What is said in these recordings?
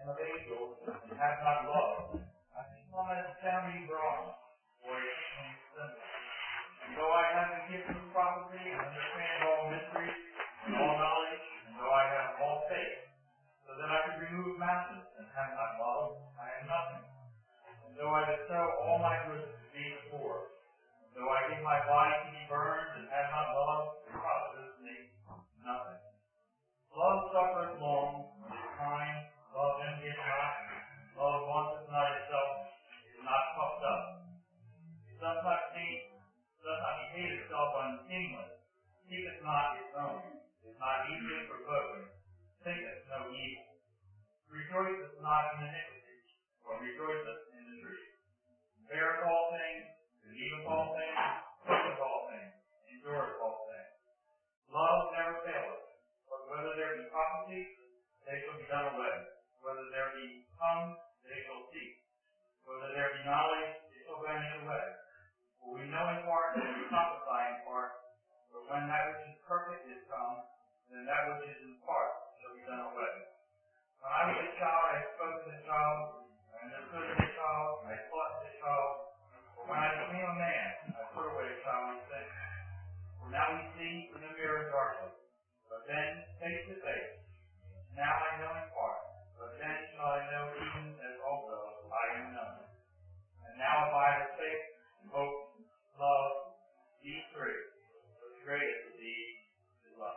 and of angels, and have not love, I become as a sounding brass, or a tinkling cymbal. And though I have the gift of prophecy, and understand all mysteries, and all knowledge, and though I have all faith, so that I can remove mountains, and have not love, I am nothing. And though I bestow all my goods to be the poor, though I give my body to be burned, and have not love, it profiteth me nothing. Love suffereth long, is kind, love envieth not, love wanteth not itself, is not puffed up. It does not behave itself unseemly, seeketh not its own, is not easily provoked, thinketh no evil, rejoiceth not in iniquity, or rejoiceth in the truth, beareth all things, believeth all things, hopeth all things, endureth all things. Love never faileth. But whether there be prophecy, they shall be done away. Whether there be tongues, they shall cease. Whether there be knowledge, it shall vanish away. For we know in part, and we prophesy in part. But when that which is perfect is come, then that which is in part shall be done away. When I was a child, I spoke as a child, I understood as a child, I thought as a child. But when I became a man, I put away childish things. For now we see in the mirror darkly, but then face to face. Now I know in part, but then shall I know even as also I am known. And now abide faith, hope, love, these three. But the greatest of these is love.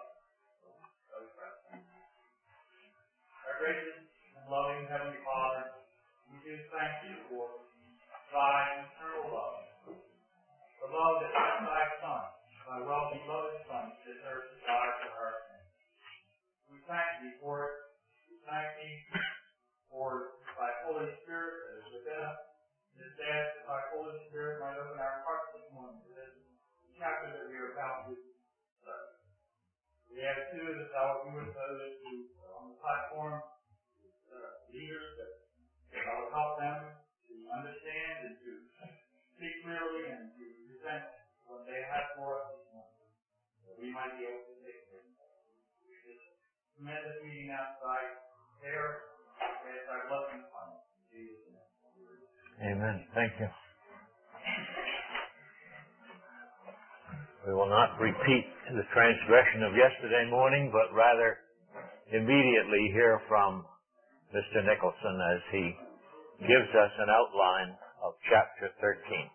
Our gracious and loving Heavenly Father, we do thank you for thy eternal love. The love that sent thy Son, thy well-beloved Son, to this earth to die for our sins. We thank thee for it. We thank thee for thy Holy Spirit that is within us. Just ask that thy Holy Spirit might open our hearts this morning to this chapter that we are about to study. We ask too that thou would be with those who are on the platform, leaders, that thou would help them to understand and to speak clearly and to present what they have for us this morning, that we might be able to take it. We just commit this meeting outside care, and ask thy blessing upon us. In Jesus' name. Amen. Thank you. We will not repeat the transgression of yesterday morning, but rather immediately hear from Mr. Nicholson as he gives us an outline of chapter 13.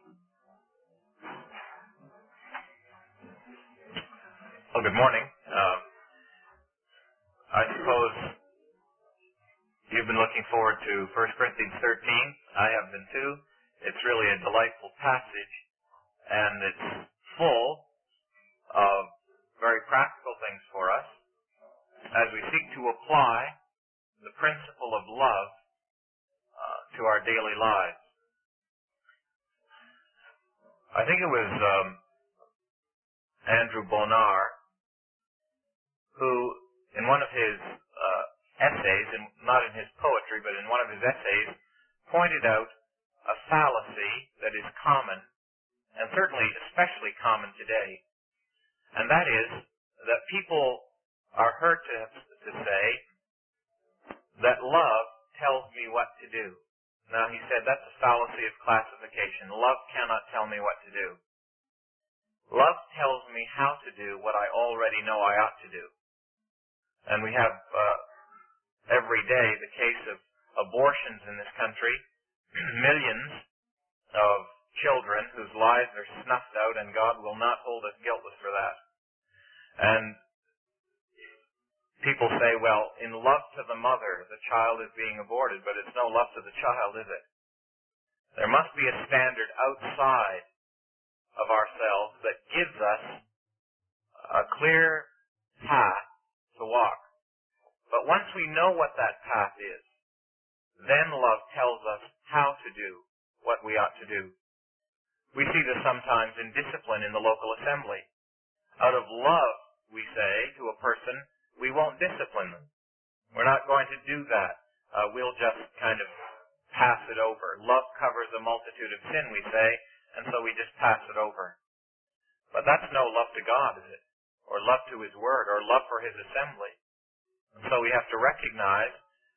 Well, good morning. I suppose you've been looking forward to 1 Corinthians 13. I have been too. It's really a delightful passage, and it's full of very practical things for us as we seek to apply the principle of love to our daily lives. I think it was Andrew Bonar who, in one of his essays, and not in his poetry, but in one of his essays, pointed out a fallacy that is common, and certainly especially common today. And that is that people are heard to say that love tells me what to do. Now, he said that's a fallacy of classification. Love cannot tell me what to do. Love tells me how to do what I already know I ought to do. And we have every day the case of abortions in this country, millions of children whose lives are snuffed out, and God will not hold us guiltless for that. And people say, well, in love to the mother, the child is being aborted, but it's no love to the child, is it? There must be a standard outside of ourselves that gives us a clear path to walk. But once we know what that path is, then love tells us how to do what we ought to do. We see this sometimes in discipline in the local assembly. Out of love, we say to a person, we won't discipline them. We're not going to do that. We'll just kind of pass it over. Love covers a multitude of sin, we say, and so we just pass it over. But that's no love to God, is it? Or love to His Word, or love for His assembly. And so we have to recognize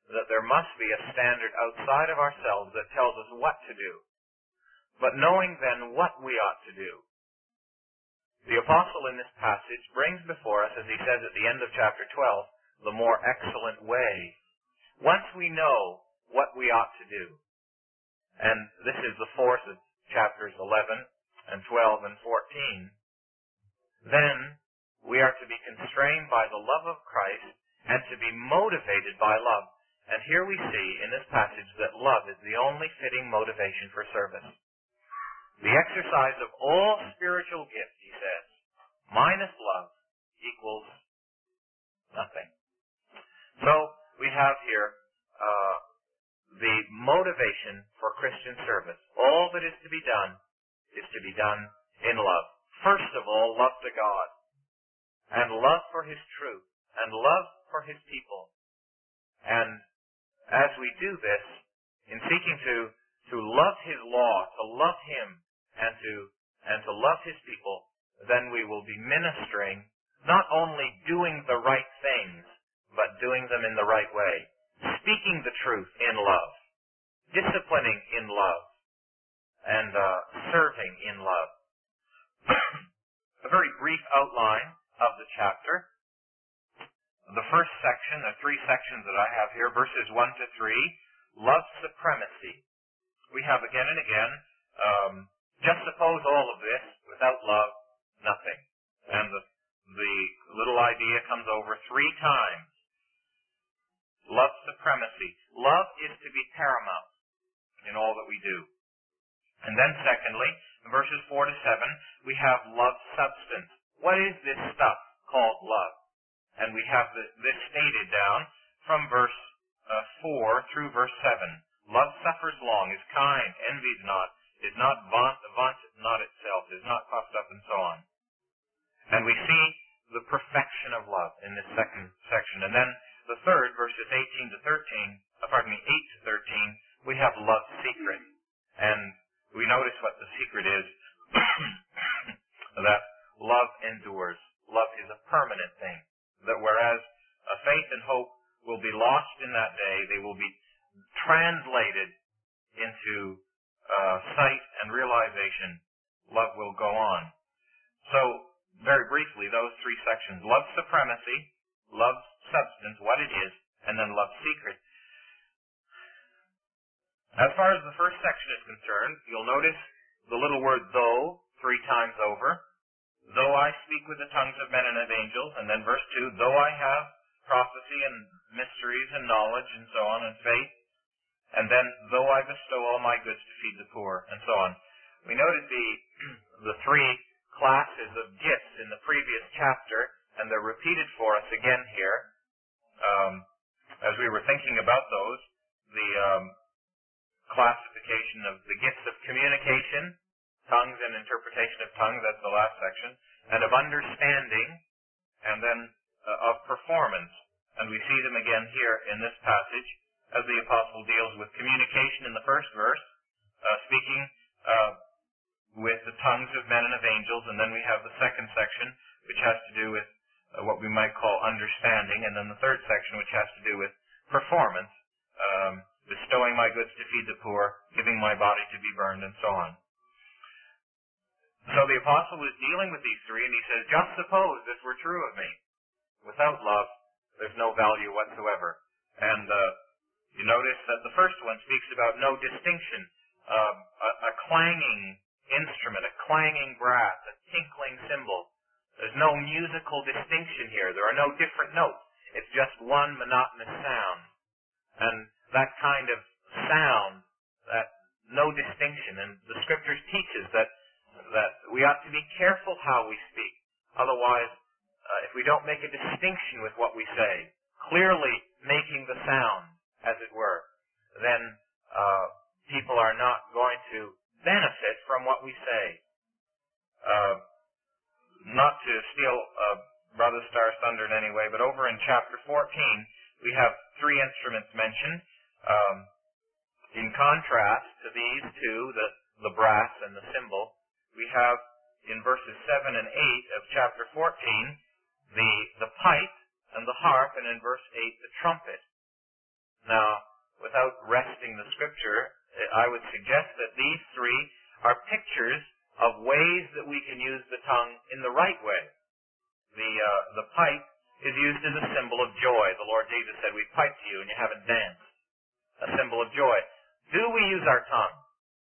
that there must be a standard outside of ourselves that tells us what to do. But knowing then what we ought to do. The apostle in this passage brings before us, as he says at the end of chapter 12, the more excellent way. Once we know what we ought to do, and this is the force of chapters 11 and 12 and 14, then we are to be constrained by the love of Christ and to be motivated by love. And here we see in this passage that love is the only fitting motivation for service. The exercise of all spiritual gifts, he says, minus love equals nothing. So we have here the motivation for Christian service. All that is to be done in love. First of all, love to God, and love for His truth, and love for His people. And as we do this, in seeking to love His law, to love Him, and to love His people, then we will be ministering, not only doing the right things, but doing them in the right way. Speaking the truth in love, disciplining in love, and serving in love. A very brief outline of the chapter. The first section, the three sections that I have here, verses 1 to 3, love supremacy. We have again and again, just suppose all of this, without love, nothing. And the little idea comes over 3 times. Love supremacy. Love is to be paramount in all that we do. And then secondly, in verses 4 to 7, we have love substance. What is this stuff called love? And we have this stated down from verse 4 through verse 7. Love suffers long, is kind, envies not, is not vaunteth not itself, is not puffed up, and so on. And we see the perfection of love in this second section. And then the third, verses 8 to 13, we have love secret. And we notice what the secret is, that love endures. Love is a permanent thing. That whereas faith and hope will be lost in that day, they will be translated into sight and realization. Love will go on. So, very briefly, those 3 sections. Love supremacy, love substance, what it is, and then love secret. As far as the first section is concerned, you'll notice the little word though 3 times over. Though I speak with the tongues of men and of angels, and then verse 2, though I have prophecy and mysteries and knowledge and so on, and faith, and then though I bestow all my goods to feed the poor, and so on. We noted the 3 classes of gifts in the previous chapter, and they're repeated for us again here. As we were thinking about those, the classification of the gifts of communication, tongues and interpretation of tongues, that's the last section, and of understanding, and then of performance. And we see them again here in this passage as the apostle deals with communication in the first verse, speaking with the tongues of men and of angels, and then we have the second section, which has to do with what we might call understanding, and then the third section, which has to do with performance, bestowing my goods to feed the poor, giving my body to be burned, and so on. So the apostle is dealing with these 3, and he says, just suppose this were true of me. Without love, there's no value whatsoever. And you notice that the first one speaks about no distinction, a clanging instrument, a clanging brass, a tinkling cymbal. There's no musical distinction here. There are no different notes. It's just one monotonous sound. And that kind of sound, that no distinction. And the Scriptures teaches that we ought to be careful how we speak. Otherwise, if we don't make a distinction with what we say, clearly making the sound, as it were, then people are not going to benefit from what we say. Not to steal Brother Starr's thunder in any way, but over in chapter 14, we have 3 instruments mentioned. In contrast to these 2, the brass and the cymbal, we have in verses 7 and 8 of chapter 14, the pipe and the harp, and in verse 8, the trumpet. Now, without wresting the Scripture, I would suggest that these three are pictures of ways that we can use the tongue in the right way. The pipe is used as a symbol of joy. The Lord Jesus said, "We piped to you and you haven't danced." A symbol of joy. Do we use our tongue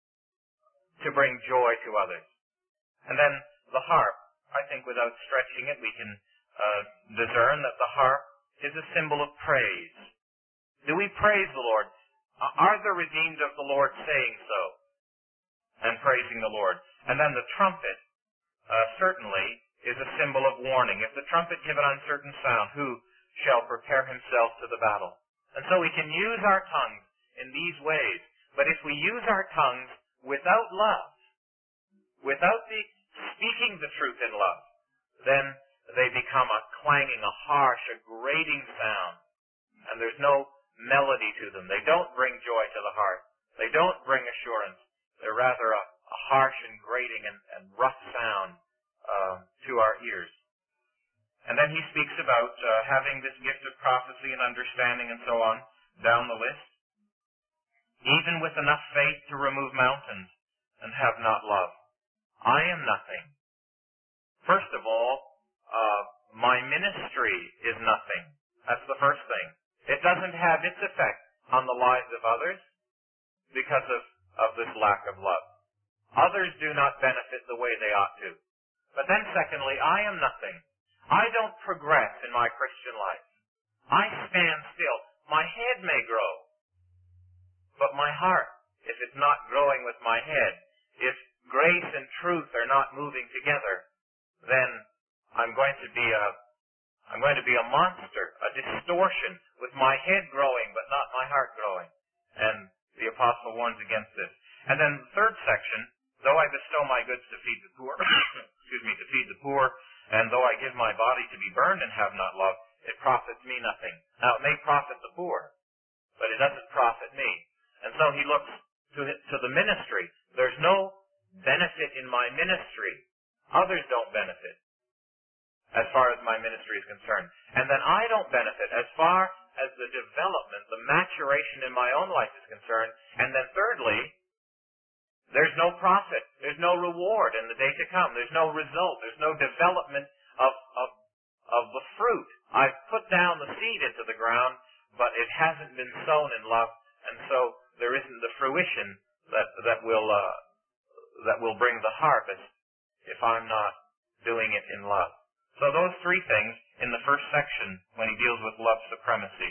to bring joy to others? And then the harp. I think without stretching it, we can discern that the harp is a symbol of praise. Do we praise the Lord? Are the redeemed of the Lord saying so and praising the Lord? And then the trumpet certainly is a symbol of warning. If the trumpet give an uncertain sound, who shall prepare himself to the battle? And so we can use our tongues in these ways. But if we use our tongues without love, without the speaking the truth in love, then they become a clanging, a harsh, a grating sound. And there's no melody to them. They don't bring joy to the heart. They don't bring assurance. They're rather a harsh and grating and rough sound to our ears. And then he speaks about having this gift of prophecy and understanding and so on down the list. Even with enough faith to remove mountains and have not love, I am nothing. First of all, my ministry is nothing. That's the first thing. It doesn't have its effect on the lives of others because of this lack of love. Others do not benefit the way they ought to. But then secondly, I am nothing. I don't progress in my Christian life. I stand still. My head may grow, but my heart, if it's not growing with my head, if grace and truth are not moving together, then I'm going to be a monster, a distortion, with my head growing but not my heart growing. And the apostle warns against this. And then the third section, though I bestow my goods to feed the poor, to feed the poor, and though I give my body to be burned and have not love, it profits me nothing. Now, it may profit the poor, but it doesn't profit me. And so he looks to the ministry. There's no benefit in my ministry. Others don't benefit as far as my ministry is concerned. And then I don't benefit as far as the development, the maturation in my own life is concerned. And then thirdly, there's no profit. There's no reward in the day to come. There's no result. There's no development of the fruit. I've put down the seed into the ground, but it hasn't been sown in love, and so there isn't the fruition that will bring the harvest if I'm not doing it in love. So those three things in the first section when he deals with love supremacy.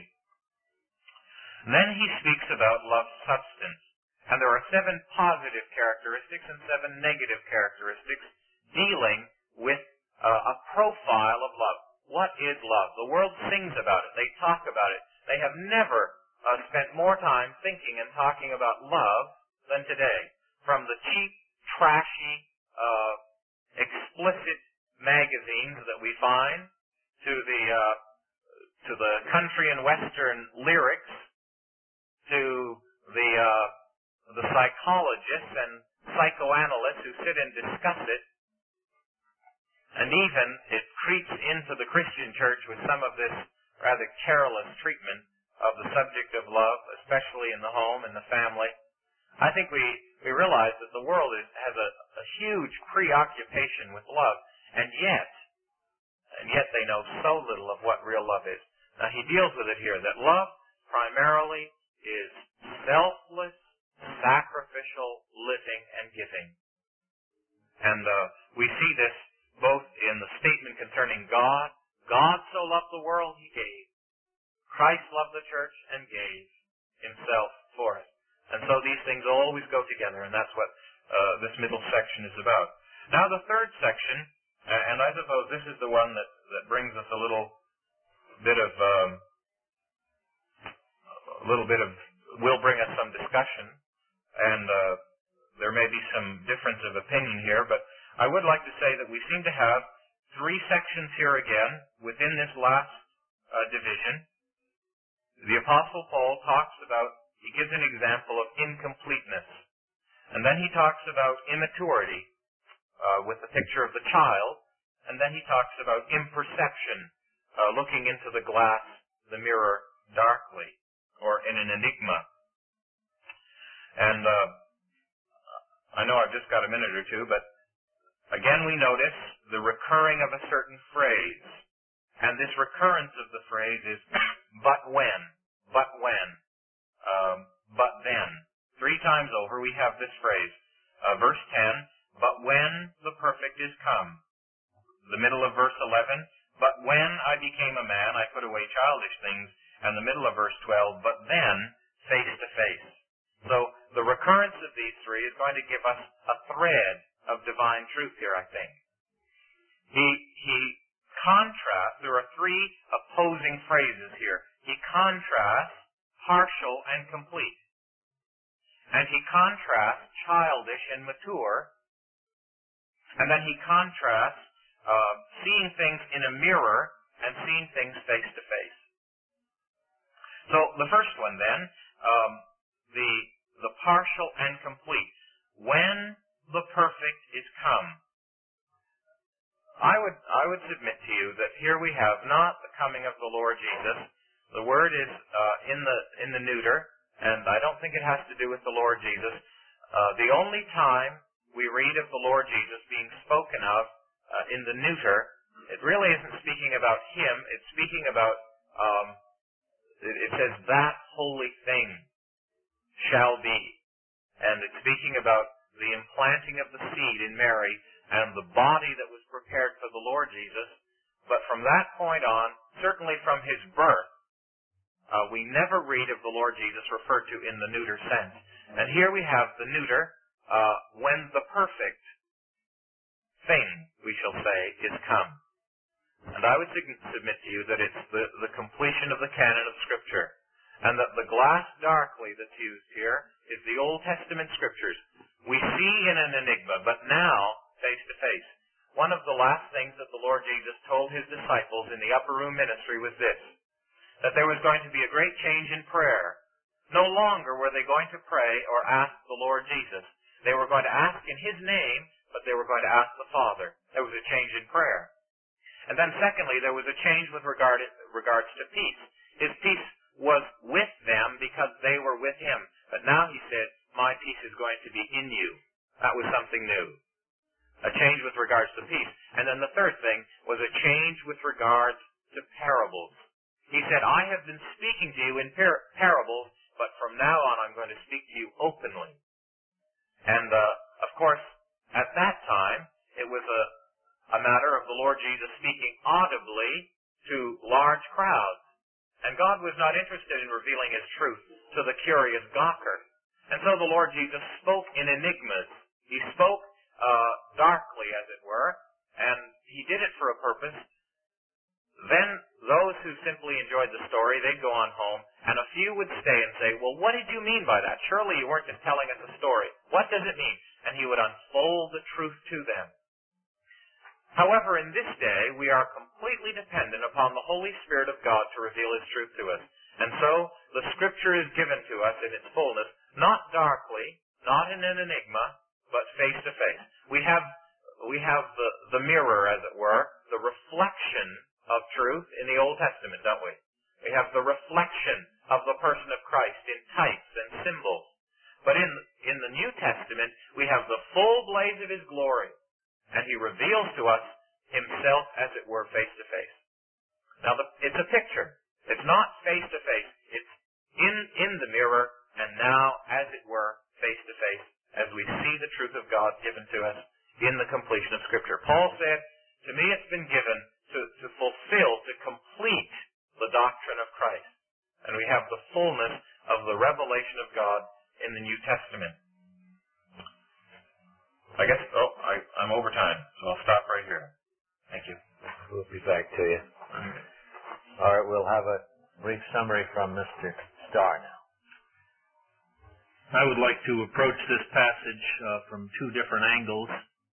Then he speaks about love substance. And there are 7 positive characteristics and 7 negative characteristics dealing with a profile of love. What is love? The world sings about it. They talk about it. They have never spent more time thinking and talking about love than today. From the cheap, trashy, explicit magazines that we find to the country and western lyrics, to the psychologists and psychoanalysts who sit and discuss it, and even it creeps into the Christian church with some of this rather careless treatment of the subject of love, especially in the home and the family. I think we realize that the world has a huge preoccupation with love, and yet they know so little of what real love is. Now he deals with it here, that love primarily is selfless, sacrificial living and giving. And we see this both in the statement concerning God. God so loved the world, he gave. Christ loved the church and gave himself for it. And so these things always go together, and that's what this middle section is about. Now the third section, and I suppose this is the one that brings us a little bit of will bring us some discussion, and there may be some difference of opinion here, but I would like to say that we seem to have 3 sections here again within this last division. The Apostle Paul he gives an example of incompleteness, and then he talks about immaturity with the picture of the child, and then he talks about imperception, looking into the mirror darkly, or in an enigma. And I know I've just got a minute or two, but again we notice the recurring of a certain phrase. And this recurrence of the phrase is, but when, but when, but then. 3 times over we have this phrase. Verse 10, but when the perfect is come. The middle of verse 11, but when I became a man, I put away childish things. And the middle of verse 12, but then, face to face. So the recurrence of these 3 is going to give us a thread of divine truth here, I think. He contrasts, there are 3 opposing phrases here. He contrasts partial and complete. And he contrasts childish and mature. And then he contrasts seeing things in a mirror and seeing things face to face. So the first one then, the partial and complete. When the perfect is come. I would submit to you that here we have not the coming of the Lord Jesus. The word is in the neuter, and I don't think it has to do with the Lord Jesus. The only time we read of the Lord Jesus being spoken of in the neuter, it really isn't speaking about him. It's speaking about, it says, that holy thing shall be. And it's speaking about the implanting of the seed in Mary and the body that was prepared for the Lord Jesus. But from that point on, certainly from his birth, we never read of the Lord Jesus referred to in the neuter sense. And here we have the neuter, when the perfect thing, we shall say, is come. And I would submit to you that it's the completion of the canon of Scripture. And that the glass darkly that's used here is the Old Testament Scriptures. We see in an enigma, but now face to face. One of the last things that the Lord Jesus told his disciples in the upper room ministry was this, that there was going to be a great change in prayer. No longer were they going to pray or ask the Lord Jesus. They were going to ask in his name, but they were going to ask the Father. There was a change in prayer. And then secondly, there was a change with regards to peace. His peace was with them because they were with him. But now he said, my peace is going to be in you. That was something new. A change with regards to peace. And then the third thing was a change with regards to parables. He said, I have been speaking to you in parables, but from now on I'm going to speak to you openly. And, of course, at that time, it was a matter of the Lord Jesus speaking audibly to large crowds. And God was not interested in revealing his truth to the curious gawker. And so the Lord Jesus spoke in enigmas. He spoke darkly, as it were, and he did it for a purpose. Then those who simply enjoyed the story, they'd go on home, and a few would stay and say, well, what did you mean by that? Surely you weren't just telling us a story. What does it mean? And he would unfold the truth to them. However, in this day, we are completely dependent upon the Holy Spirit of God to reveal his truth to us. And so, the Scripture is given to us in its fullness, not darkly, not in an enigma, but face to face. We have the mirror, as it were, the reflection of truth in the Old Testament, don't we? We have the reflection of the person of Christ in types and symbols. But in the New Testament, we have the full blaze of his glory. And he reveals to us himself, as it were, face to face. Now, it's a picture. It's not face to face. It's in the mirror, and now, as it were, face to face, as we see the truth of God given to us in the completion of Scripture. Paul said, to me it's been given to fulfill, to complete the doctrine of Christ. And we have the fullness of the revelation of God in the New Testament. I guess, I'm over time, so I'll stop right here. Thank you. We'll be back to you. All right, we'll have a brief summary from Mr. Starr now. I would like to approach this passage from 2 different angles.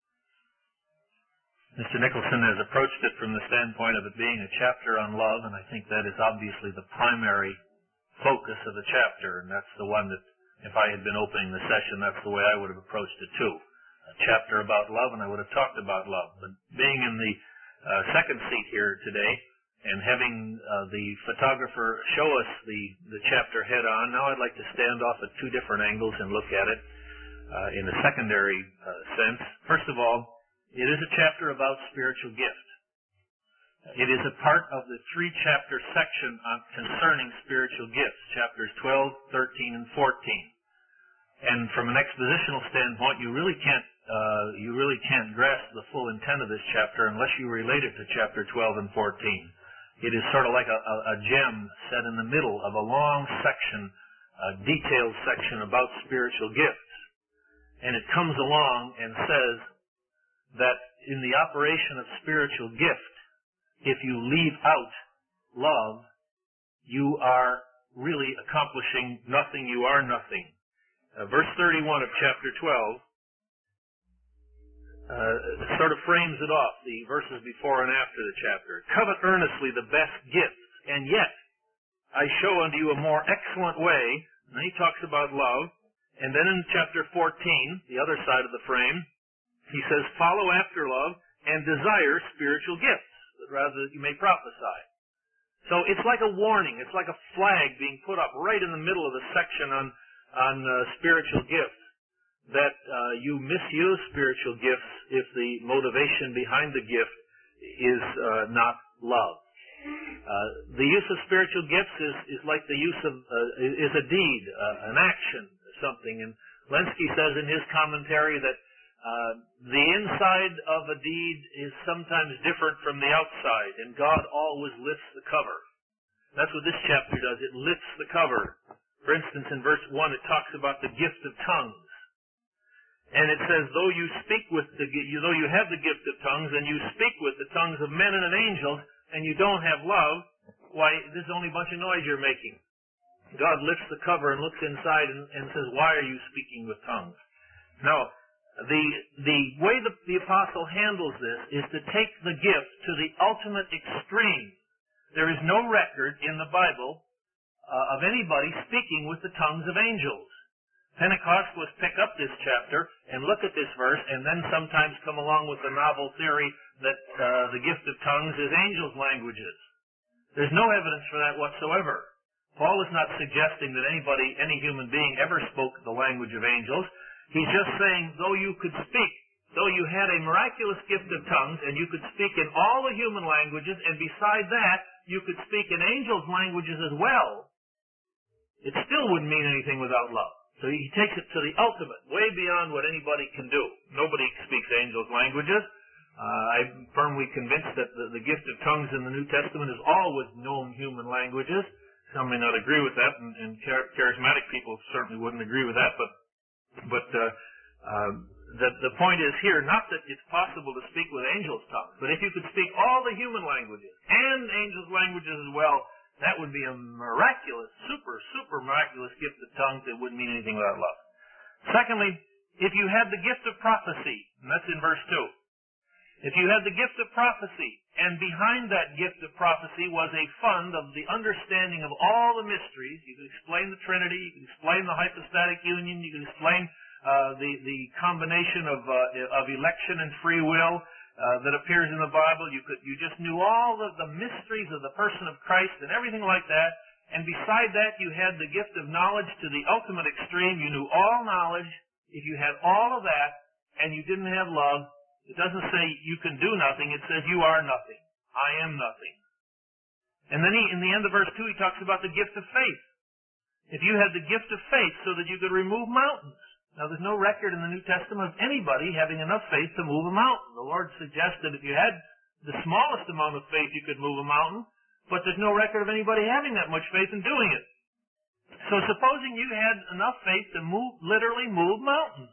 Mr. Nicholson has approached it from the standpoint of it being a chapter on love, and I think that is obviously the primary focus of the chapter, and that's the one that, if I had been opening the session, that's the way I would have approached it too. A chapter about love, and I would have talked about love. But being in the second seat here today, and having the photographer show us the chapter head on, now I'd like to stand off at two different angles and look at it in a secondary sense. First of all, it is a chapter about spiritual gift. It is a part of the three-chapter section concerning spiritual gifts, chapters 12, 13, and 14. And from an expositional standpoint, you really can't grasp the full intent of this chapter unless you relate it to chapter 12 and 14. It is sort of like a gem set in the middle of a long section, a detailed section about spiritual gifts. And it comes along and says that in the operation of spiritual gift, if you leave out love, you are really accomplishing nothing. You are nothing. Verse 31 of chapter 12 sort of frames it off, the verses before and after the chapter. Covet earnestly the best gifts, and yet I show unto you a more excellent way. And then he talks about love. And then in chapter 14, the other side of the frame, he says, follow after love and desire spiritual gifts, rather that you may prophesy. So it's like a warning. It's like a flag being put up right in the middle of the section on spiritual gifts, that you misuse spiritual gifts if the motivation behind the gift is not love. The use of spiritual gifts is like the use of is a deed, an action, something. And Lenski says in his commentary that the inside of a deed is sometimes different from the outside, and God always lifts the cover. That's what this chapter does. It lifts the cover. For instance, in verse 1, it talks about the gift of tongues. And it says, though you have the gift of tongues, and you speak with the tongues of men and angels, and you don't have love, why, this is only a bunch of noise you're making. God lifts the cover and looks inside and says, why are you speaking with tongues? Now, the way the apostle handles this is to take the gift to the ultimate extreme. There is no record in the Bible of anybody speaking with the tongues of angels. Pentecostalists pick up this chapter and look at this verse and then sometimes come along with the novel theory that the gift of tongues is angels' languages. There's no evidence for that whatsoever. Paul is not suggesting that any human being ever spoke the language of angels. He's just saying, though you could speak, though you had a miraculous gift of tongues and you could speak in all the human languages, and beside that, you could speak in angels' languages as well, it still wouldn't mean anything without love. So he takes it to the ultimate, way beyond what anybody can do. Nobody speaks angels' languages. I'm firmly convinced that the gift of tongues in the New Testament is always known human languages. Some may not agree with that, and charismatic people certainly wouldn't agree with that, but the point is here, not that it's possible to speak with angels' tongues, but if you could speak all the human languages and angels' languages as well, that would be a miraculous, super miraculous gift of tongues that wouldn't mean anything without love. Secondly, if you had the gift of prophecy, and that's in verse 2. If you had the gift of prophecy, and behind that gift of prophecy was a fund of the understanding of all the mysteries, you could explain the Trinity, you could explain the hypostatic union, you could explain the combination of election and free will that appears in the Bible. You just knew all the mysteries of the person of Christ and everything like that. And beside that, you had the gift of knowledge to the ultimate extreme. You knew all knowledge. If you had all of that and you didn't have love, it doesn't say you can do nothing. It says you are nothing. I am nothing. And then in the end of verse 2, he talks about the gift of faith. If you had the gift of faith so that you could remove mountains. Now, there's no record in the New Testament of anybody having enough faith to move a mountain. The Lord suggested if you had the smallest amount of faith, you could move a mountain, but there's no record of anybody having that much faith in doing it. So supposing you had enough faith to literally move mountains,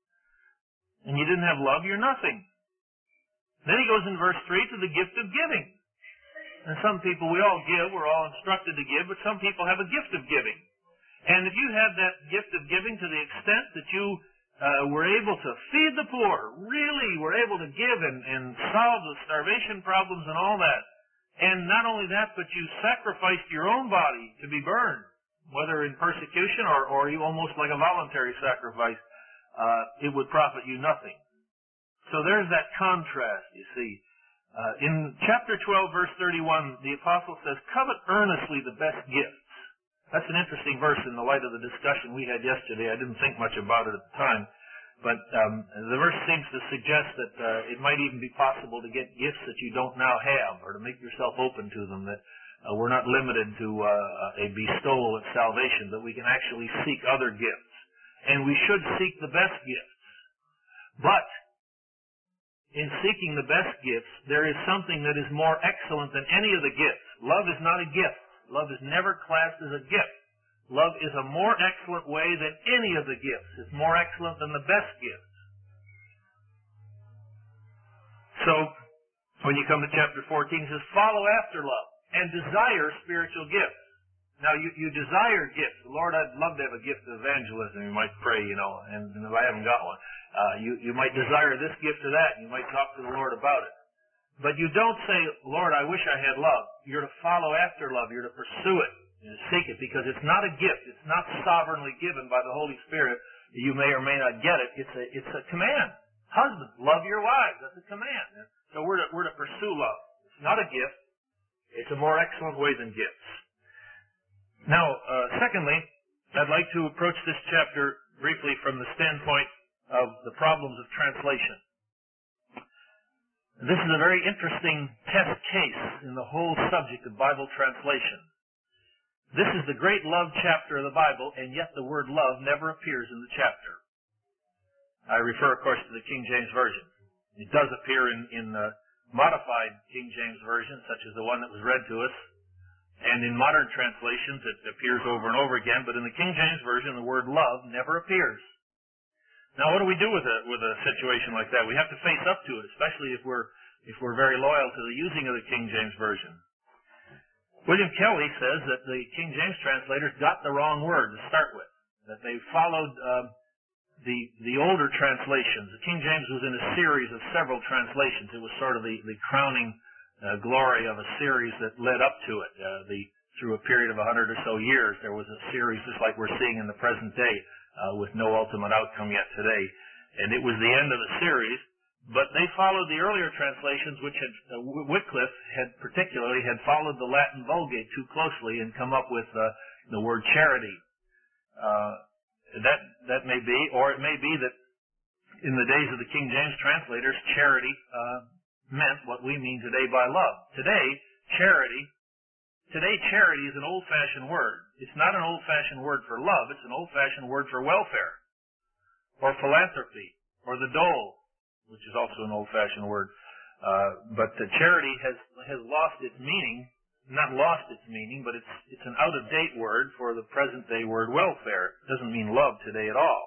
and you didn't have love, you're nothing. Then he goes in verse 3 to the gift of giving. And some people, we all give, we're all instructed to give, but some people have a gift of giving. And if you had that gift of giving to the extent that you were able to feed the poor, really were able to give and solve the starvation problems and all that, and not only that, but you sacrificed your own body to be burned, whether in persecution or you almost like a voluntary sacrifice, it would profit you nothing. So there's that contrast, you see. In chapter 12, verse 31, the apostle says, "Covet earnestly the best gifts." That's an interesting verse in the light of the discussion we had yesterday. I didn't think much about it at the time. But the verse seems to suggest that it might even be possible to get gifts that you don't now have, or to make yourself open to them, that we're not limited to a bestowal of salvation, but we can actually seek other gifts. And we should seek the best gifts. But in seeking the best gifts, there is something that is more excellent than any of the gifts. Love is not a gift. Love is never classed as a gift. Love is a more excellent way than any of the gifts. It's more excellent than the best gifts. So, when you come to chapter 14, it says, "Follow after love and desire spiritual gifts." Now, you desire gifts. Lord, I'd love to have a gift of evangelism. You might pray, and if I haven't got one. You might desire this gift or that, and you might talk to the Lord about it. But you don't say, "Lord, I wish I had love." You're to follow after love. You're to pursue it. You seek it, because it's not a gift. It's not sovereignly given by the Holy Spirit. You may or may not get it. It's a command. Husbands, love your wives. That's a command. So we're to pursue love. It's not a gift. It's a more excellent way than gifts. Now, secondly, I'd like to approach this chapter briefly from the standpoint of the problems of translation. This is a very interesting test case in the whole subject of Bible translation. This is the great love chapter of the Bible, and yet the word love never appears in the chapter. I refer, of course, to the King James Version. It does appear in the modified King James Version, such as the one that was read to us, and in modern translations it appears over and over again, but in the King James Version the word love never appears. Now, what do we do with a situation like that? We have to face up to it, especially if we're very loyal to the using of the King James Version. William Kelly says that the King James translators got the wrong word to start with, that they followed the older translations. The King James was in a series of several translations. It was sort of the crowning glory of a series that led up to it. Through a period of 100 or so years, there was a series just like we're seeing in the present day, with no ultimate outcome yet today. And it was the end of the series. But they followed the earlier translations, which Wycliffe had followed the Latin Vulgate too closely and come up with the word charity. That may be, or it may be that in the days of the King James translators, charity meant what we mean today by love. Today, charity is an old-fashioned word. It's not an old-fashioned word for love. It's an old-fashioned word for welfare, or philanthropy, or the dole, which is also an old-fashioned word. But the charity has lost its meaning. Not lost its meaning, but it's an out-of-date word for the present-day word welfare. It doesn't mean love today at all.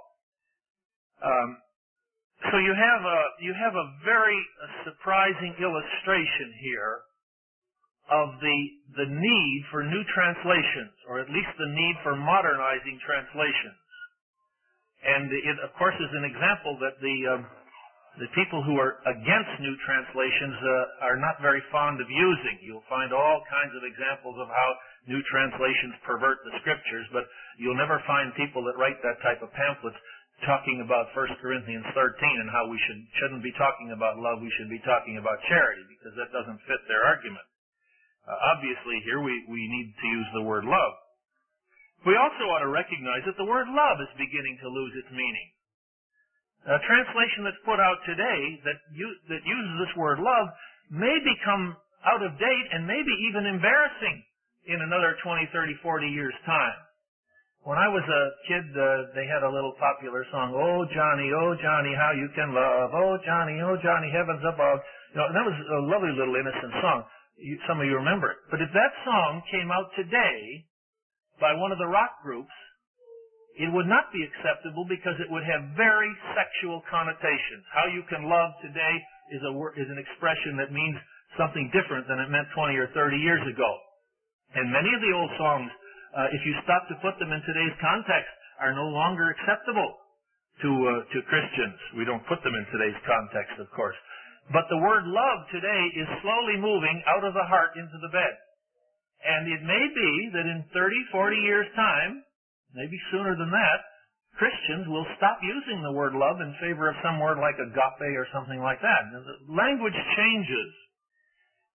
So you have a very surprising illustration here of the need for new translations, or at least the need for modernizing translations. And it, of course, is an example that the people who are against new translations are not very fond of using. You'll find all kinds of examples of how new translations pervert the Scriptures, but you'll never find people that write that type of pamphlets talking about 1 Corinthians 13 and how we shouldn't be talking about love, we should be talking about charity, because that doesn't fit their argument. Obviously, here we need to use the word love. We also ought to recognize that the word love is beginning to lose its meaning. A translation that's put out today that uses this word love may become out of date and maybe even embarrassing in another 20, 30, 40 years' time. When I was a kid, they had a little popular song, oh Johnny, how you can love, oh Johnny, heavens above. And that was a lovely little innocent song. Some of you remember it. But if that song came out today by one of the rock groups, it would not be acceptable because it would have very sexual connotations. How you can love today is an expression that means something different than it meant 20 or 30 years ago. And many of the old songs, if you stop to put them in today's context, are no longer acceptable to Christians. We don't put them in today's context, of course. But the word love today is slowly moving out of the heart into the bed. And it may be that in 30, 40 years' time, maybe sooner than that, Christians will stop using the word love in favor of some word like agape or something like that. The language changes.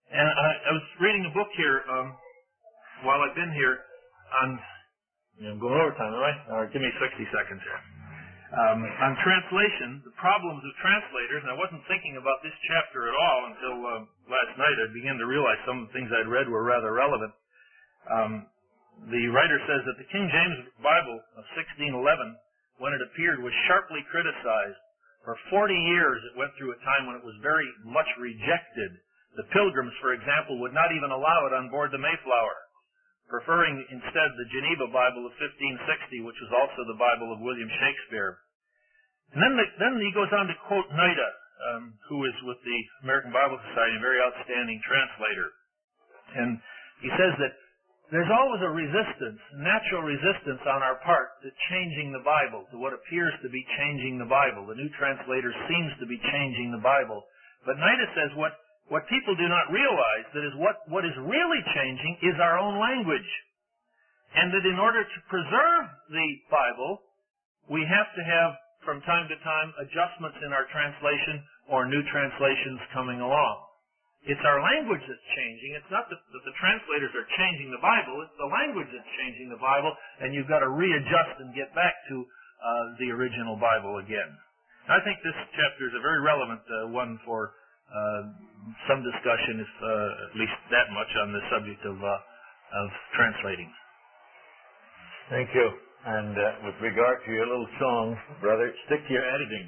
And I was reading a book here while I've been here on, I'm going overtime, all right? All right, give me 60 seconds here. On translation, the problems of translators, and I wasn't thinking about this chapter at all until last night. I began to realize some of the things I'd read were rather relevant. The writer says that the King James Bible of 1611, when it appeared, was sharply criticized. For 40 years, it went through a time when it was very much rejected. The Pilgrims, for example, would not even allow it on board the Mayflower, preferring instead the Geneva Bible of 1560, which was also the Bible of William Shakespeare. And then he goes on to quote Nida, who is with the American Bible Society, a very outstanding translator. And he says that there's always a resistance, natural resistance on our part to changing the Bible, to what appears to be changing the Bible. The New Translator seems to be changing the Bible. But Nida says what people do not realize, that is what is really changing is our own language. And that in order to preserve the Bible, we have to have, from time to time, adjustments in our translation or new translations coming along. It's our language that's changing. It's not that the translators are changing the Bible. It's the language that's changing the Bible, and you've got to readjust and get back to the original Bible again. I think this chapter is a very relevant one for some discussion, if at least that much, on the subject of translating. Thank you. And with regard to your little song, brother, stick to your editing.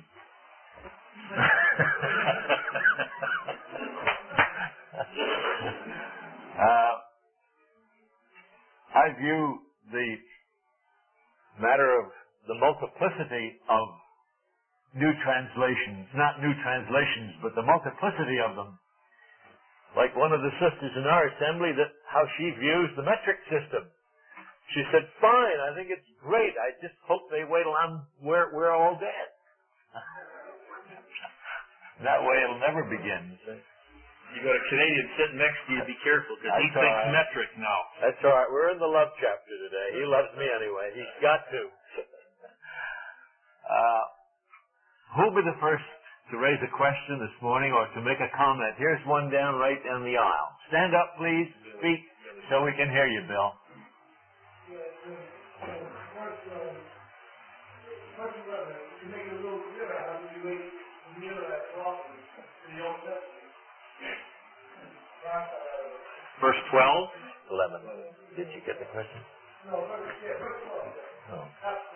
I view the matter of the multiplicity of new translations, not new translations, but the multiplicity of them, like one of the sisters in our assembly, that how she views the metric system. She said, fine, I think it's great. I just hope they wait till we're all dead. That way it'll never begin. You got a Canadian sitting next to you, be careful, because he thinks metric now. That's all right. We're in the love chapter today. He loves me anyway. He's got to. Who'll be the first to raise a question this morning or to make a comment? Here's one right down the aisle. Stand up, please. Speak so we can hear you, Bill. To make it a little clearer, how do you make near that prophecy in the Old Testament? Verse 12? 11. Did you get the question? No, verse 12. Oh.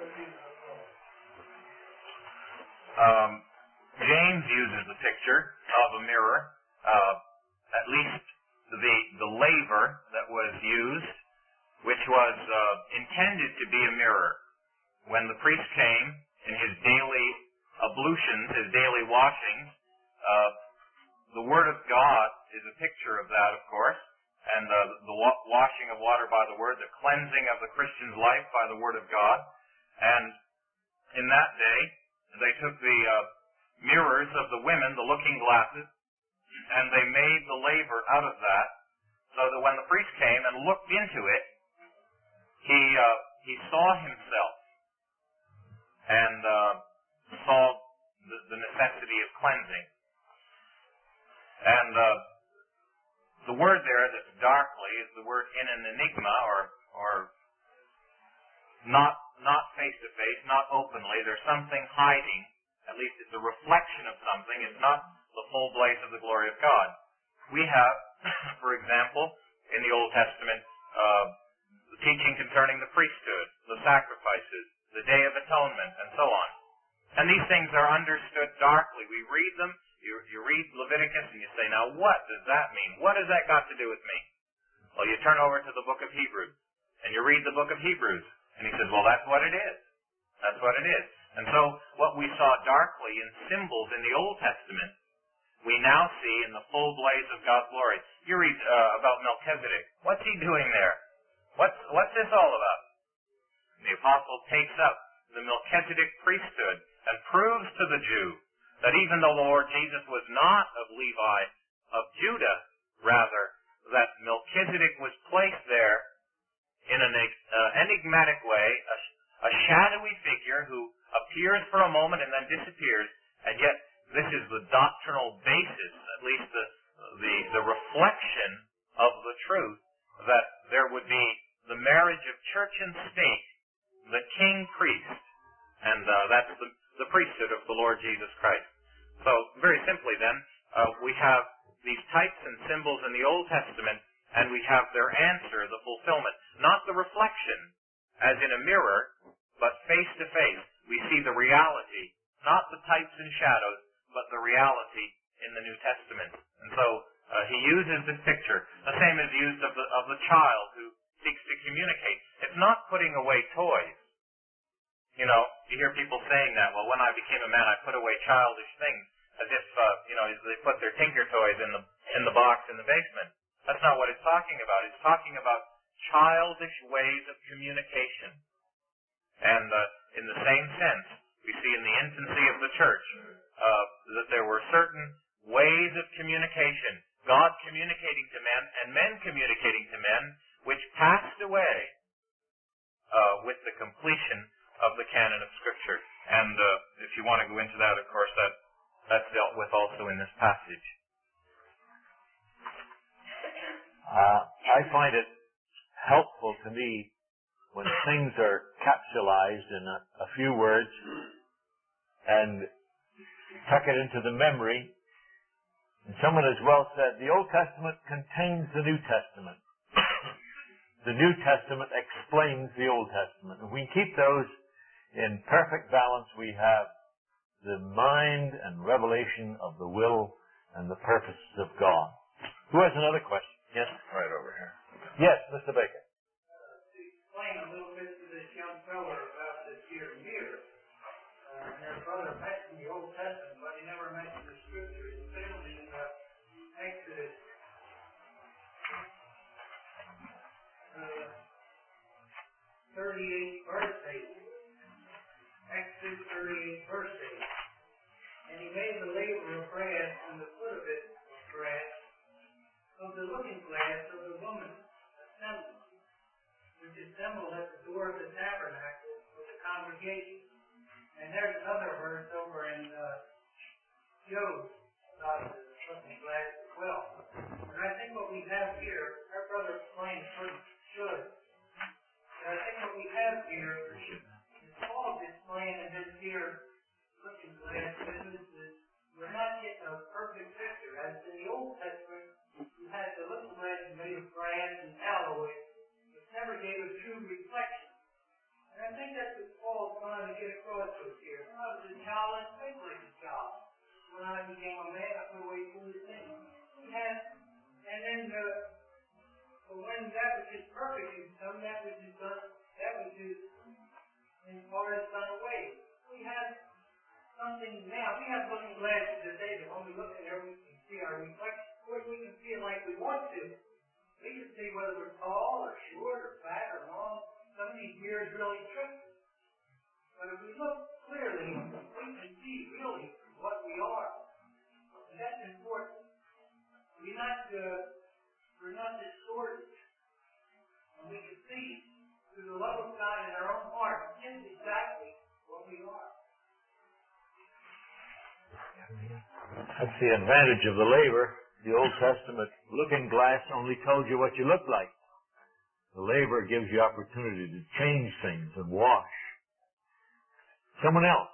James uses the picture of a mirror, at least the laver that was used, which was intended to be a mirror. When the priest came in his daily ablutions, his daily washings, the Word of God is a picture of that, of course, and the washing of water by the Word, the cleansing of the Christian's life by the Word of God. And in that day, they took the mirrors of the women, the looking glasses, and they made the laver out of that, so that when the priest came and looked into it, he saw himself and saw the necessity of cleansing. And the word there that's darkly is the word in an enigma, or not face to face, not openly. There's something hiding. At least it's a reflection of something. It's not the full blaze of the glory of God. We have, for example, in the Old Testament, the teaching concerning the priesthood, the sacrifices, the Day of Atonement, and so on. And these things are understood darkly. We read them. You read Leviticus and you say, now what does that mean? What has that got to do with me? Well, you turn over to the book of Hebrews and you read the book of Hebrews. And he says, well, that's what it is. That's what it is. And so what we saw darkly in symbols in the Old Testament, we now see in the full blaze of God's glory. You read about Melchizedek. What's he doing there? What's this all about? The apostle takes up the Melchizedek priesthood and proves to the Jew that even though the Lord Jesus was not of Levi, of Judah, rather, that Melchizedek was placed there in an enigmatic way, a shadowy figure who appears for a moment and then disappears, and yet this is the doctrinal basis, at least the reflection of the truth that there would be the marriage of church and state, the king-priest, and that's the priesthood of the Lord Jesus Christ. So, very simply then, we have these types and symbols in the Old Testament, and we have their answer, the fulfillment. Not the reflection, as in a mirror, but face to face. We see the reality, not the types and shadows, but the reality in the New Testament. And so, he uses this picture. The same is used of the child who seeks to communicate. It's not putting away toys. You know, you hear people saying that, well, when I became a man, I put away childish things, as if, they put their Tinker toys in the box in the basement. That's not what it's talking about. It's talking about childish ways of communication. And in the same sense, we see in the infancy of the church that there were certain ways of communication, God communicating to men and men communicating to men, which passed away with the completion of the canon of Scripture. And if you want to go into that, of course, that's dealt with also in this passage. I find it helpful to me when things are capsulized in a few words and tuck it into the memory. And someone has well said, the Old Testament contains the New Testament. The New Testament explains the Old Testament. If we keep those in perfect balance, we have the mind and revelation of the will and the purposes of God. Who has another question? Yes? Right over here. Yes, Mr. Baker. To explain a little bit to this young fellow about this here mirror. Their brother mentioned the Old Testament, but he never mentioned the Scripture. It's found in Exodus 38, verse 8. Exodus 38, verse 8. And he made the laver of brass, and the foot of it of brass, of the looking glass of the woman assembled, which assembled at the door of the tabernacle of the congregation. And there's another verse over in Job about the looking glass as well. And I think what we have here, our brother explained pretty good. And I think what we have here is Paul displaying in this here looking glass businesses. We're not getting a perfect picture. As in the Old Testament, you had the looking glass made of brass and alloy, which never gave a true reflection. And I think that's what Paul's trying to get across with here. When I was a child, I think like a child. When I became a man, I put away foolish things. And then when that which is perfect is come, that which is done, that which is in part is done away. We have something now. We have looking glasses today that when we look in there, we can see our reflection. Of course, we can see it like we want to. We can see whether we're tall or short or fat or long. Some of these mirrors really trick us. But if we look clearly, we can see really what we are. And that's important. We're not distorted. And we can see through the love of God in our own heart just exactly what we are. That's the advantage of the laver. The Old Testament looking glass only told you what you looked like. The laver gives you opportunity to change things and wash. Someone else?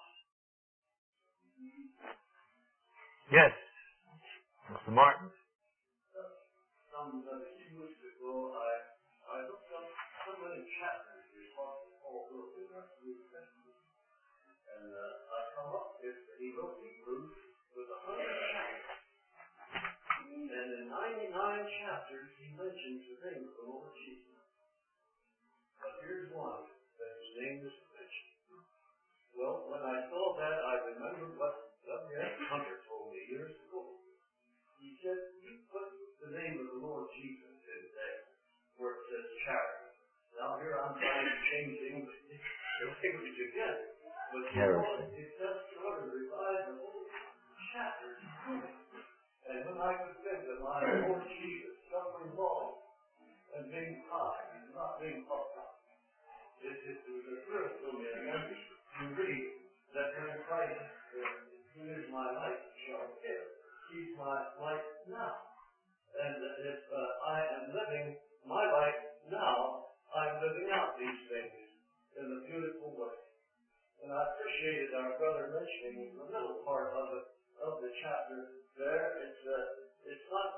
Yes, Mr. Martin. Some few weeks ago, I looked up so many chapters in Paul wrote in the New Testament, and I come up with he wrote Hebrews with 100 chapters, and in 99 chapters he mentions the name of the Lord Jesus. But here's one that his name is mentioned. Well, when I saw that, I remembered what W.S. Hunter told me years ago. He said, you put the name of the Lord Jesus in there, where it says charity. Now here I'm trying to change the language again. But you know, it just sort of revives the whole chapter. And when I could think of my Lord Jesus suffering long and being high and not being puffed up, it was a thrill to me. And then you read that when Christ, who is my light, shall appear. He's my light now. And if I am living my life now, I'm living out these things in a beautiful way. And I appreciated our brother mentioning the middle part of the chapter there. It's not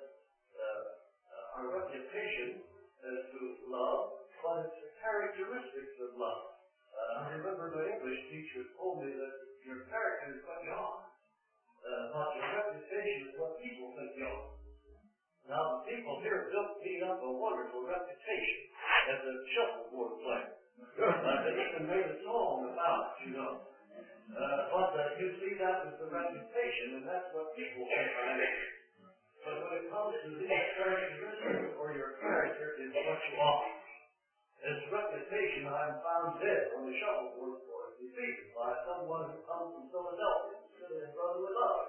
our reputation to love, but it's the characteristics of love. I remember my English teacher told me that your character is what you are, not your reputation is what people think you are. Now, the people here built me up a wonderful reputation as a shuffleboard player. They even made a song about it, you know. But you see, that was the reputation, and that's what people think I am. But when it comes to these characteristics, or your character is what you are. As reputation, I'm found dead on the shuffleboard floor, defeated by someone who comes from Philadelphia, sitting in front of us.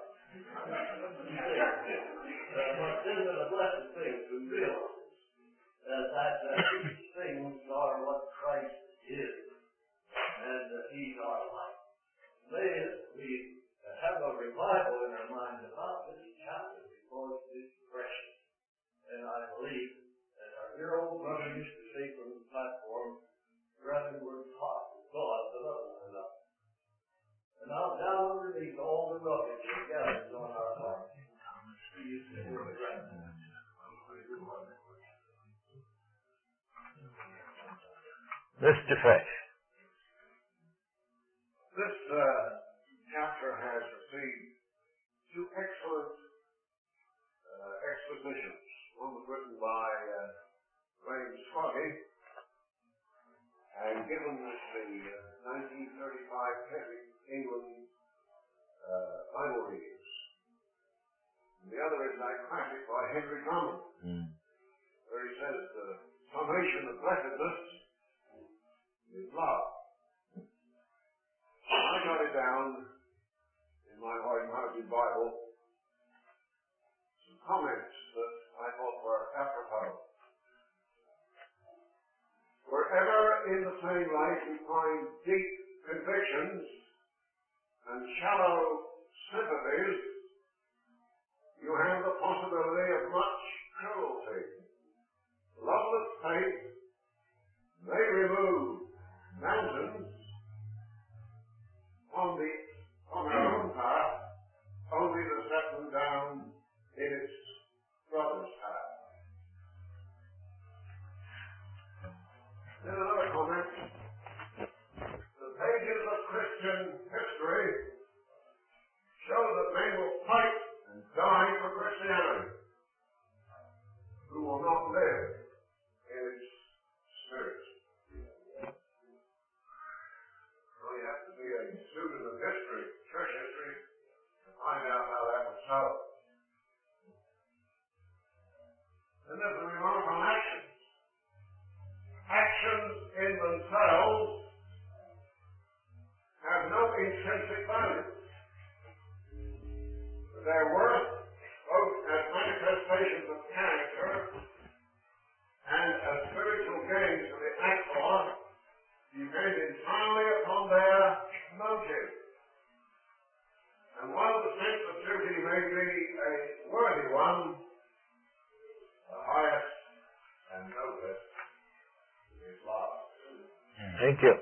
But then there's a blessed thing to realize that these things are what Christ is, and He's our life. May we have a revival in our mind about this chapter because it's precious. And I believe, as our dear old brother used to say from the platform, brethren, we're taught with God to love one another. And now down underneath all the rubbish that gathers on our hearts, He used to work around. Mr. Fesh. This chapter has received two excellent expositions. One was written by Graham Scroggie and given us the 1935 Catholic England Bible readings. And the other is Dogmatic by Henry Drummond, where he says the summation of blessedness is love. I got it down in my White Mountain Bible, some comments that I thought were apropos. Wherever in the same life you find deep convictions and shallow sympathies, you have the possibility of much cruelty. Loveless faith may remove mountains on our own path, only to set them down in its brother's path. Then another comment. The pages of Christian history show that men will fight and die for Christianity, who will not live in its spirit. You have to be a student of history, church history, to find out how that was so. Then there's a remark on actions. Actions in themselves have no intrinsic value. Their worth, both as manifestations of character and as spiritual gains for the actor, depend entirely upon their motive. And while the sense of duty may be a worthy one, the highest and noblest is love. Thank you.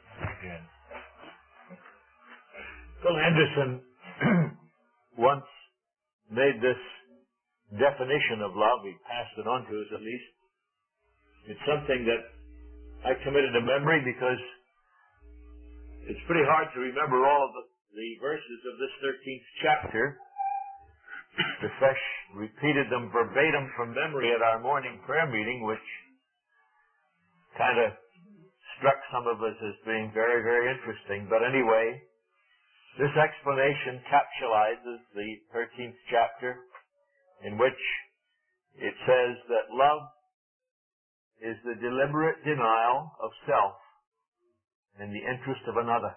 Phil Henderson once made this definition of love. He passed it on to us, at least. It's something that I committed to memory because it's pretty hard to remember all of the verses of this 13th chapter. Mr. Fesh repeated them verbatim from memory at our morning prayer meeting, which kind of struck some of us as being very, very interesting. But anyway, this explanation capsulizes the 13th chapter, in which it says that love is the deliberate denial of self in the interest of another.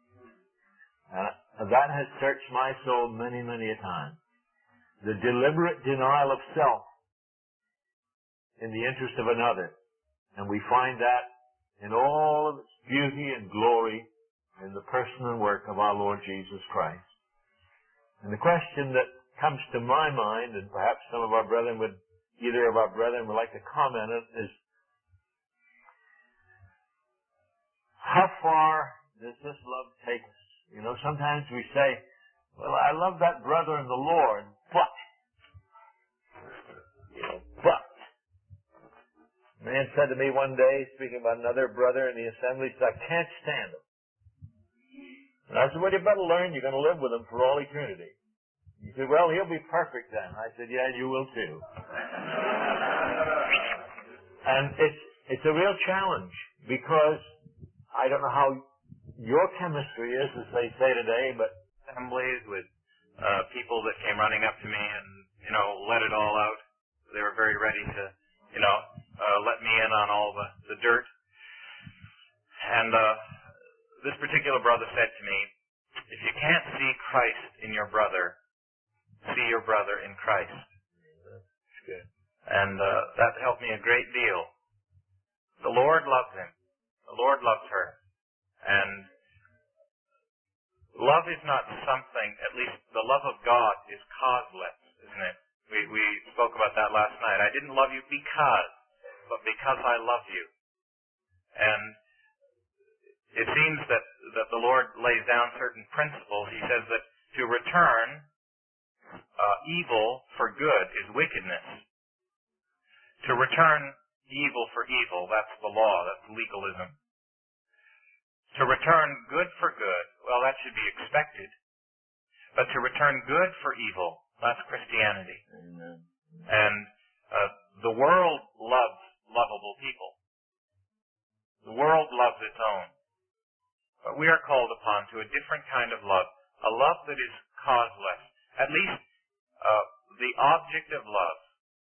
That has searched my soul many, many a time. The deliberate denial of self in the interest of another. And we find that in all of its beauty and glory in the person and work of our Lord Jesus Christ. And the question that comes to my mind, and perhaps either of our brethren would like to comment on it, is how far does this love take us? You know, sometimes we say, well, I love that brother in the Lord, but a man said to me one day, speaking about another brother in the assembly, he said, I can't stand him. And I said, well, you better learn you're going to live with him for all eternity. He said, well, he'll be perfect then. I said, yeah, you will too. And it's a real challenge, because I don't know how your chemistry is, as they say today, but assemblies with people that came running up to me and, let it all out. They were very ready to, let me in on all the dirt. And this particular brother said to me, if you can't see Christ in your brother, see your brother in Christ. That's good. And that helped me a great deal. The Lord loves him. The Lord loves her. And love is not something, at least the love of God is causeless, isn't it? We spoke about that last night. I didn't love you but because I love you. And it seems that the Lord lays down certain principles. He says that to return evil for good is wickedness. To return evil for evil, that's the law, that's legalism. To return good for good, well, that should be expected. But to return good for evil, that's Christianity. Amen. And the world loves lovable people. The world loves its own. But we are called upon to a different kind of love, a love that is causeless. At least the object of love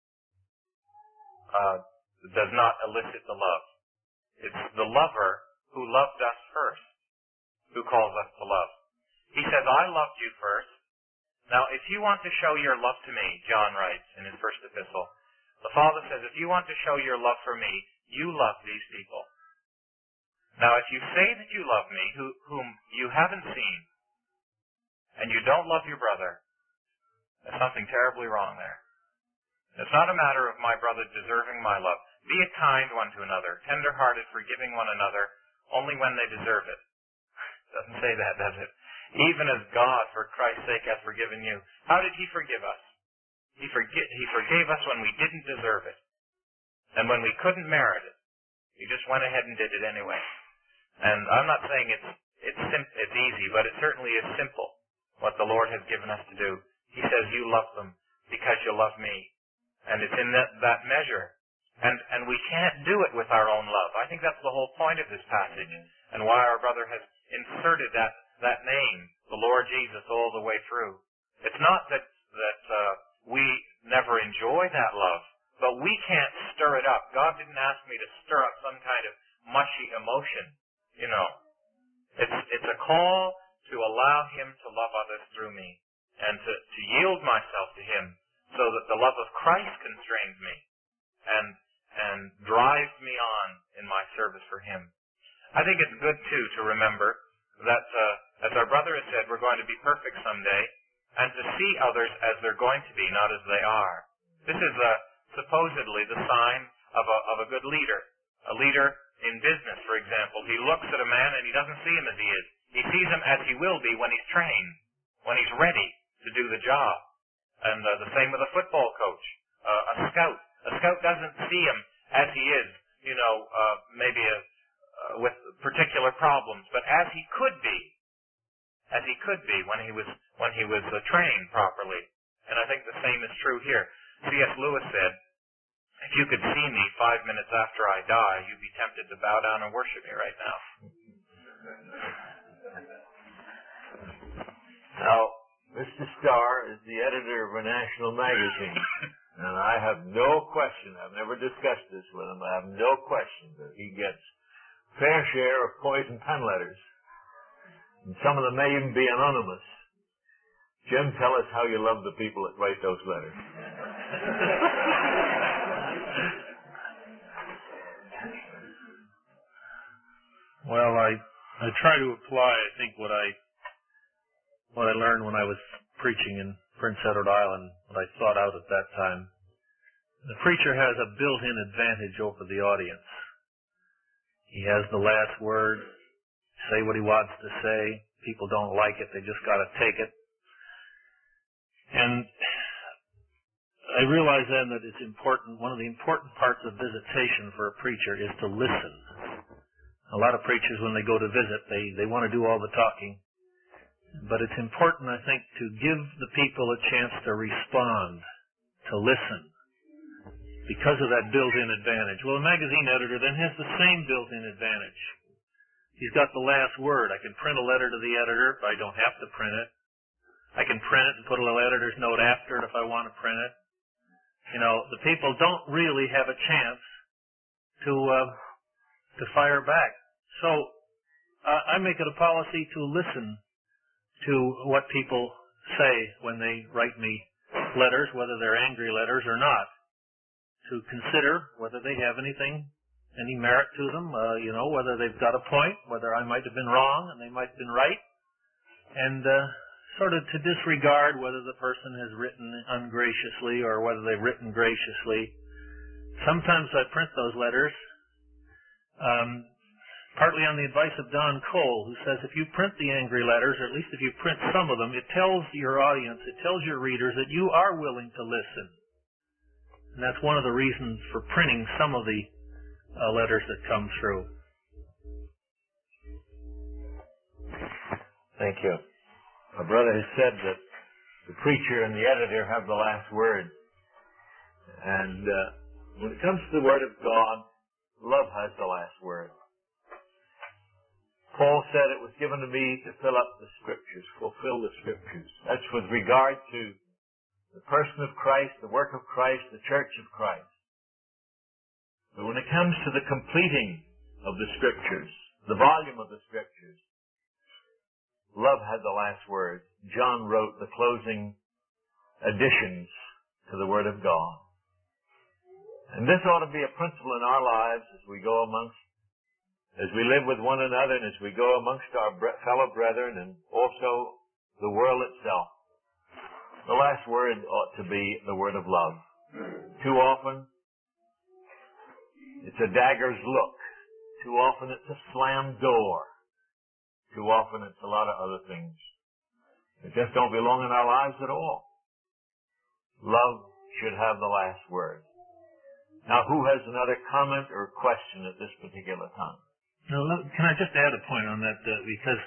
does not elicit the love. It's the lover who loved us first who calls us to love. He says, I loved you first. Now, if you want to show your love to me, John writes in his first epistle, the Father says, if you want to show your love for me, you love these people. Now, if you say that you love me, whom you haven't seen, and you don't love your brother, there's something terribly wrong there. It's not a matter of my brother deserving my love. Be kind one to another, tender-hearted, forgiving one another, only when they deserve it. Doesn't say that, does it? Even as God, for Christ's sake, has forgiven you. How did he forgive us? He forgave us when we didn't deserve it. And when we couldn't merit it. He just went ahead and did it anyway. And I'm not saying it's easy, but it certainly is simple, what the Lord has given us to do. He says, you love them because you love me. And it's in that measure. And we can't do it with our own love. I think that's the whole point of this passage, and why our brother has inserted that name, the Lord Jesus, all the way through. It's not that we never enjoy that love, but we can't stir it up. God didn't ask me to stir up some kind of mushy emotion, It's a call to allow him to love others through me, and to yield myself to him, so that the love of Christ constrains me and drives me on in my service for him. I think it's good, too, to remember that, as our brother has said, we're going to be perfect someday, and to see others as they're going to be, not as they are. This is supposedly the sign of a good leader. A leader in business, for example. He looks at a man and he doesn't see him as he is. He sees him as he will be when he's trained, when he's ready to do the job. And the same with a football coach, a scout. A scout doesn't see him as he is, maybe with particular problems, but as he could be when he was trained properly. And I think the same is true here. C.S. Lewis said, if you could see me 5 minutes after I die, you'd be tempted to bow down and worship me right now. Now, Mr. Starr is the editor of a national magazine, and I have no question, I've never discussed this with him, I have no question that he gets fair share of poison pen letters, and some of them may even be anonymous. Jim, tell us how you love the people that write those letters. Well, I try to apply, I think, what I learned when I was preaching in Prince Edward Island, what I thought out at that time. The preacher has a built-in advantage over the audience. He has the last word, say what he wants to say. People don't like it, they just got to take it. And I realize then that it's important, one of the important parts of visitation for a preacher is to listen. A lot of preachers, when they go to visit, they want to do all the talking. But it's important, I think, to give the people a chance to respond, to listen, because of that built-in advantage. Well, a magazine editor then has the same built-in advantage. He's got the last word. I can print a letter to the editor, but I don't have to print it. I can print it and put a little editor's note after it if I want to print it. You know, the people don't really have a chance to fire back. So I make it a policy to listen to what people say when they write me letters, whether they're angry letters or not, to consider whether they have any merit to them, whether they've got a point, whether I might have been wrong and they might have been right, and sort of to disregard whether the person has written ungraciously or whether they've written graciously. Sometimes I print those letters, partly on the advice of Don Cole, who says if you print the angry letters, or at least if you print some of them, it tells your audience, it tells your readers that you are willing to listen. And that's one of the reasons for printing some of the letters that come through. Thank you. My brother has said that the preacher and the editor have the last word. And when it comes to the Word of God, love has the last word. Paul said it was given to me to fill up the Scriptures, fulfill the Scriptures. That's with regard to the person of Christ, the work of Christ, the church of Christ. But when it comes to the completing of the Scriptures, the volume of the Scriptures, love had the last word. John wrote the closing additions to the Word of God. And this ought to be a principle in our lives as we live with one another and as we go amongst our fellow brethren and also the world itself. The last word ought to be the word of love. Too often, it's a dagger's look. Too often, it's a slammed door. Too often, it's a lot of other things that just don't belong in our lives at all. Love should have the last word. Now, who has another comment or question at this particular time? Now, can I just add a point on that? Because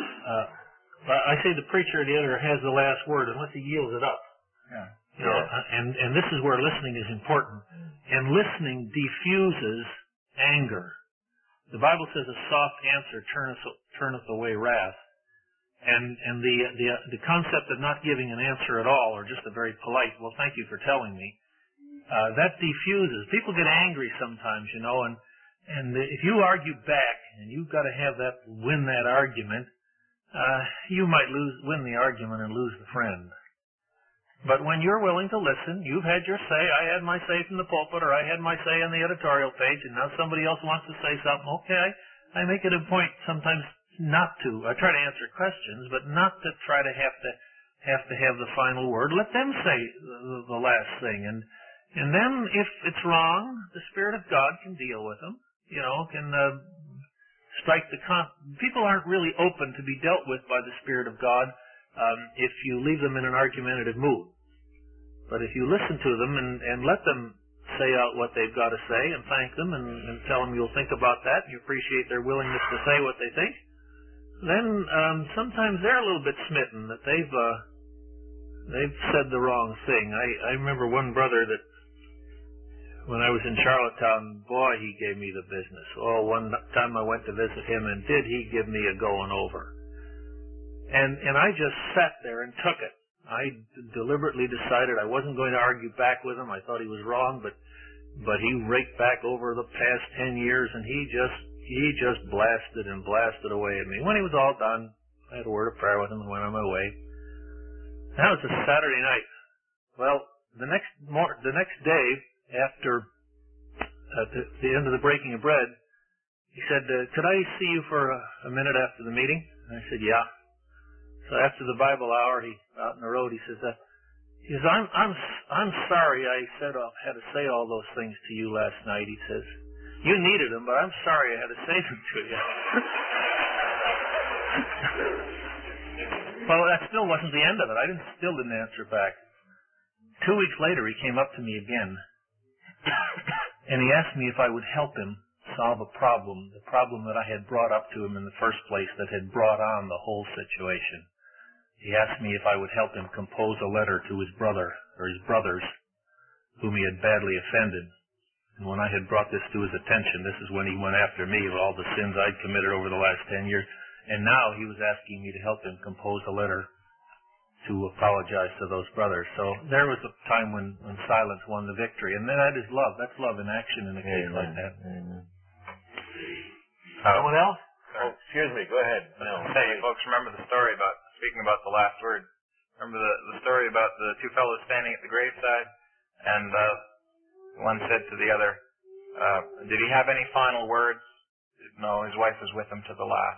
I say the preacher or the editor has the last word unless he yields it up. Yeah. You know, and this is where listening is important. And listening diffuses anger. The Bible says a soft answer turneth away wrath. And the concept of not giving an answer at all, or just a very polite, well, thank you for telling me, that diffuses. People get angry sometimes, you know, and if you argue back and you've got to win that argument, you might win the argument and lose the friend. But when you're willing to listen, you've had your say. I had my say from the pulpit, or I had my say on the editorial page, and now somebody else wants to say something. Okay, I make it a point sometimes not to. I try to answer questions, but not to try to have the final word. Let them say the last thing, and then if it's wrong, the Spirit of God can deal with them. You know, can strike people aren't really open to be dealt with by the Spirit of God if you leave them in an argumentative mood. But if you listen to them and let them say out what they've got to say and thank them and tell them you'll think about that and you appreciate their willingness to say what they think, then sometimes they're a little bit smitten that they've said the wrong thing. I remember one brother that when I was in Charlottetown, boy, he gave me the business. Oh, one time I went to visit him, and did he give me a going over. And I just sat there and took it. I deliberately decided I wasn't going to argue back with him. I thought he was wrong, but he raked back over the past 10 years, and he just blasted and blasted away at me. When he was all done, I had a word of prayer with him and went on my way. That was a Saturday night. Well, the next day, after the end of the breaking of bread, he said, could I see you for a minute after the meeting? And I said, yeah. So after the Bible hour, out on the road, he says, He says, I'm sorry I had to say all those things to you last night. He says, you needed them, but I'm sorry I had to say them to you. Well, that still wasn't the end of it. I still didn't answer back. 2 weeks later, he came up to me again, and he asked me if I would help him solve a problem, the problem that I had brought up to him in the first place that had brought on the whole situation. He asked me if I would help him compose a letter to his brother, or his brothers, whom he had badly offended. And when I had brought this to his attention, this is when he went after me with all the sins I'd committed over the last 10 years. And now he was asking me to help him compose a letter to apologize to those brothers. So there was a time when silence won the victory. And then that is love. That's love in action in a case like that. Amen. Someone else? Sorry. Oh, excuse me. Go ahead. No. Say, you folks remember the story about, speaking about the last word, remember the story about the two fellows standing at the graveside? And one said to the other, did he have any final words? No, his wife was with him to the last.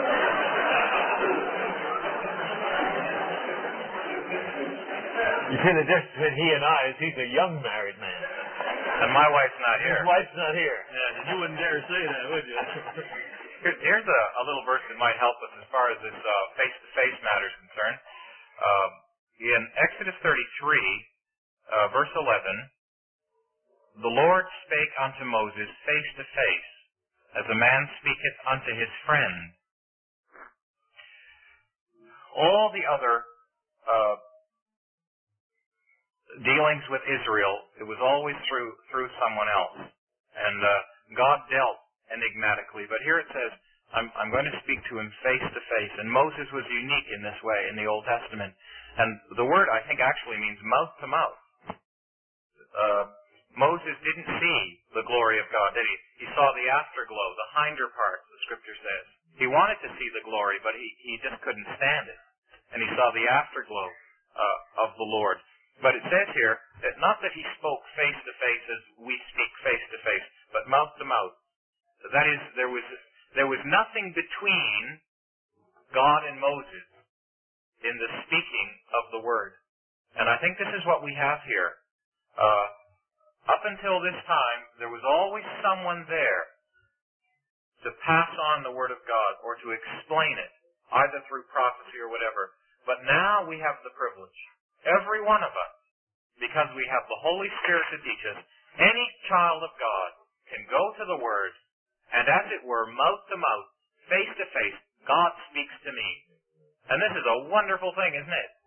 You see the difference between he and I is he's a young married man. And my wife's not here. His wife's not here. Yeah, you wouldn't dare say that, would you? Here's a little verse that might help us as far as this face-to-face matter is concerned. In Exodus 33, verse 11, the Lord spake unto Moses face to face, as a man speaketh unto his friend. All the other dealings with Israel, it was always through someone else. And God dealt enigmatically. But here it says, I'm going to speak to him face to face. And Moses was unique in this way in the Old Testament. And the word, I think, actually means mouth to mouth. Moses didn't see the glory of God, did he? He saw the afterglow, the hinder part, the Scripture says. He wanted to see the glory, but he just couldn't stand it. And he saw the afterglow of the Lord. But it says here, that not that he spoke face to face as we speak face to face, but mouth to mouth. That is, there was nothing between God and Moses in the speaking of the Word. And I think this is what we have here. Up until this time, there was always someone there to pass on the Word of God or to explain it, either through prophecy or whatever. But now we have the privilege, every one of us, because we have the Holy Spirit to teach us, any child of God can go to the Word, and as it were, mouth to mouth, face to face, God speaks to me. And this is a wonderful thing, isn't it?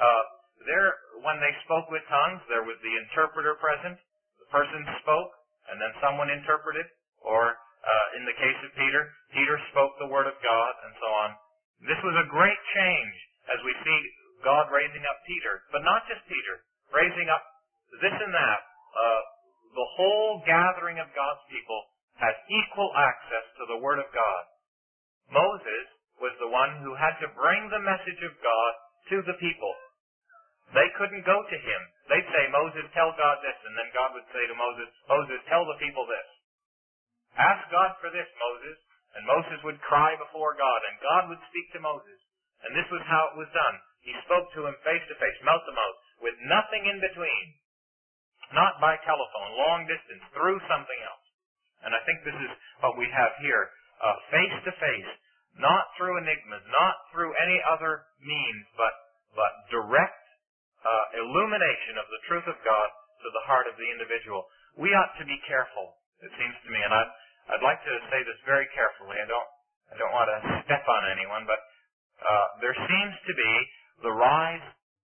When they spoke with tongues, there was the interpreter present. The person spoke, and then someone interpreted. Or, in the case of Peter, Peter spoke the Word of God, and so on. This was a great change as we see God raising up Peter. But not just Peter, raising up this and that. The whole gathering of God's people has equal access to the Word of God. Moses was the one who had to bring the message of God to the people. They couldn't go to him. They'd say, Moses, tell God this, and then God would say to Moses, Moses, tell the people this. Ask God for this, Moses. And Moses would cry before God, and God would speak to Moses. And this was how it was done. He spoke to him face to face, mouth to mouth, with nothing in between. Not by telephone, long distance, through something else. And I think this is what we have here, face to face, not through enigmas, not through any other means, but direct illumination of the truth of God to the heart of the individual. We ought to be careful, it seems to me, and I'd like to say this very carefully. I don't want to step on anyone, but there seems to be the rise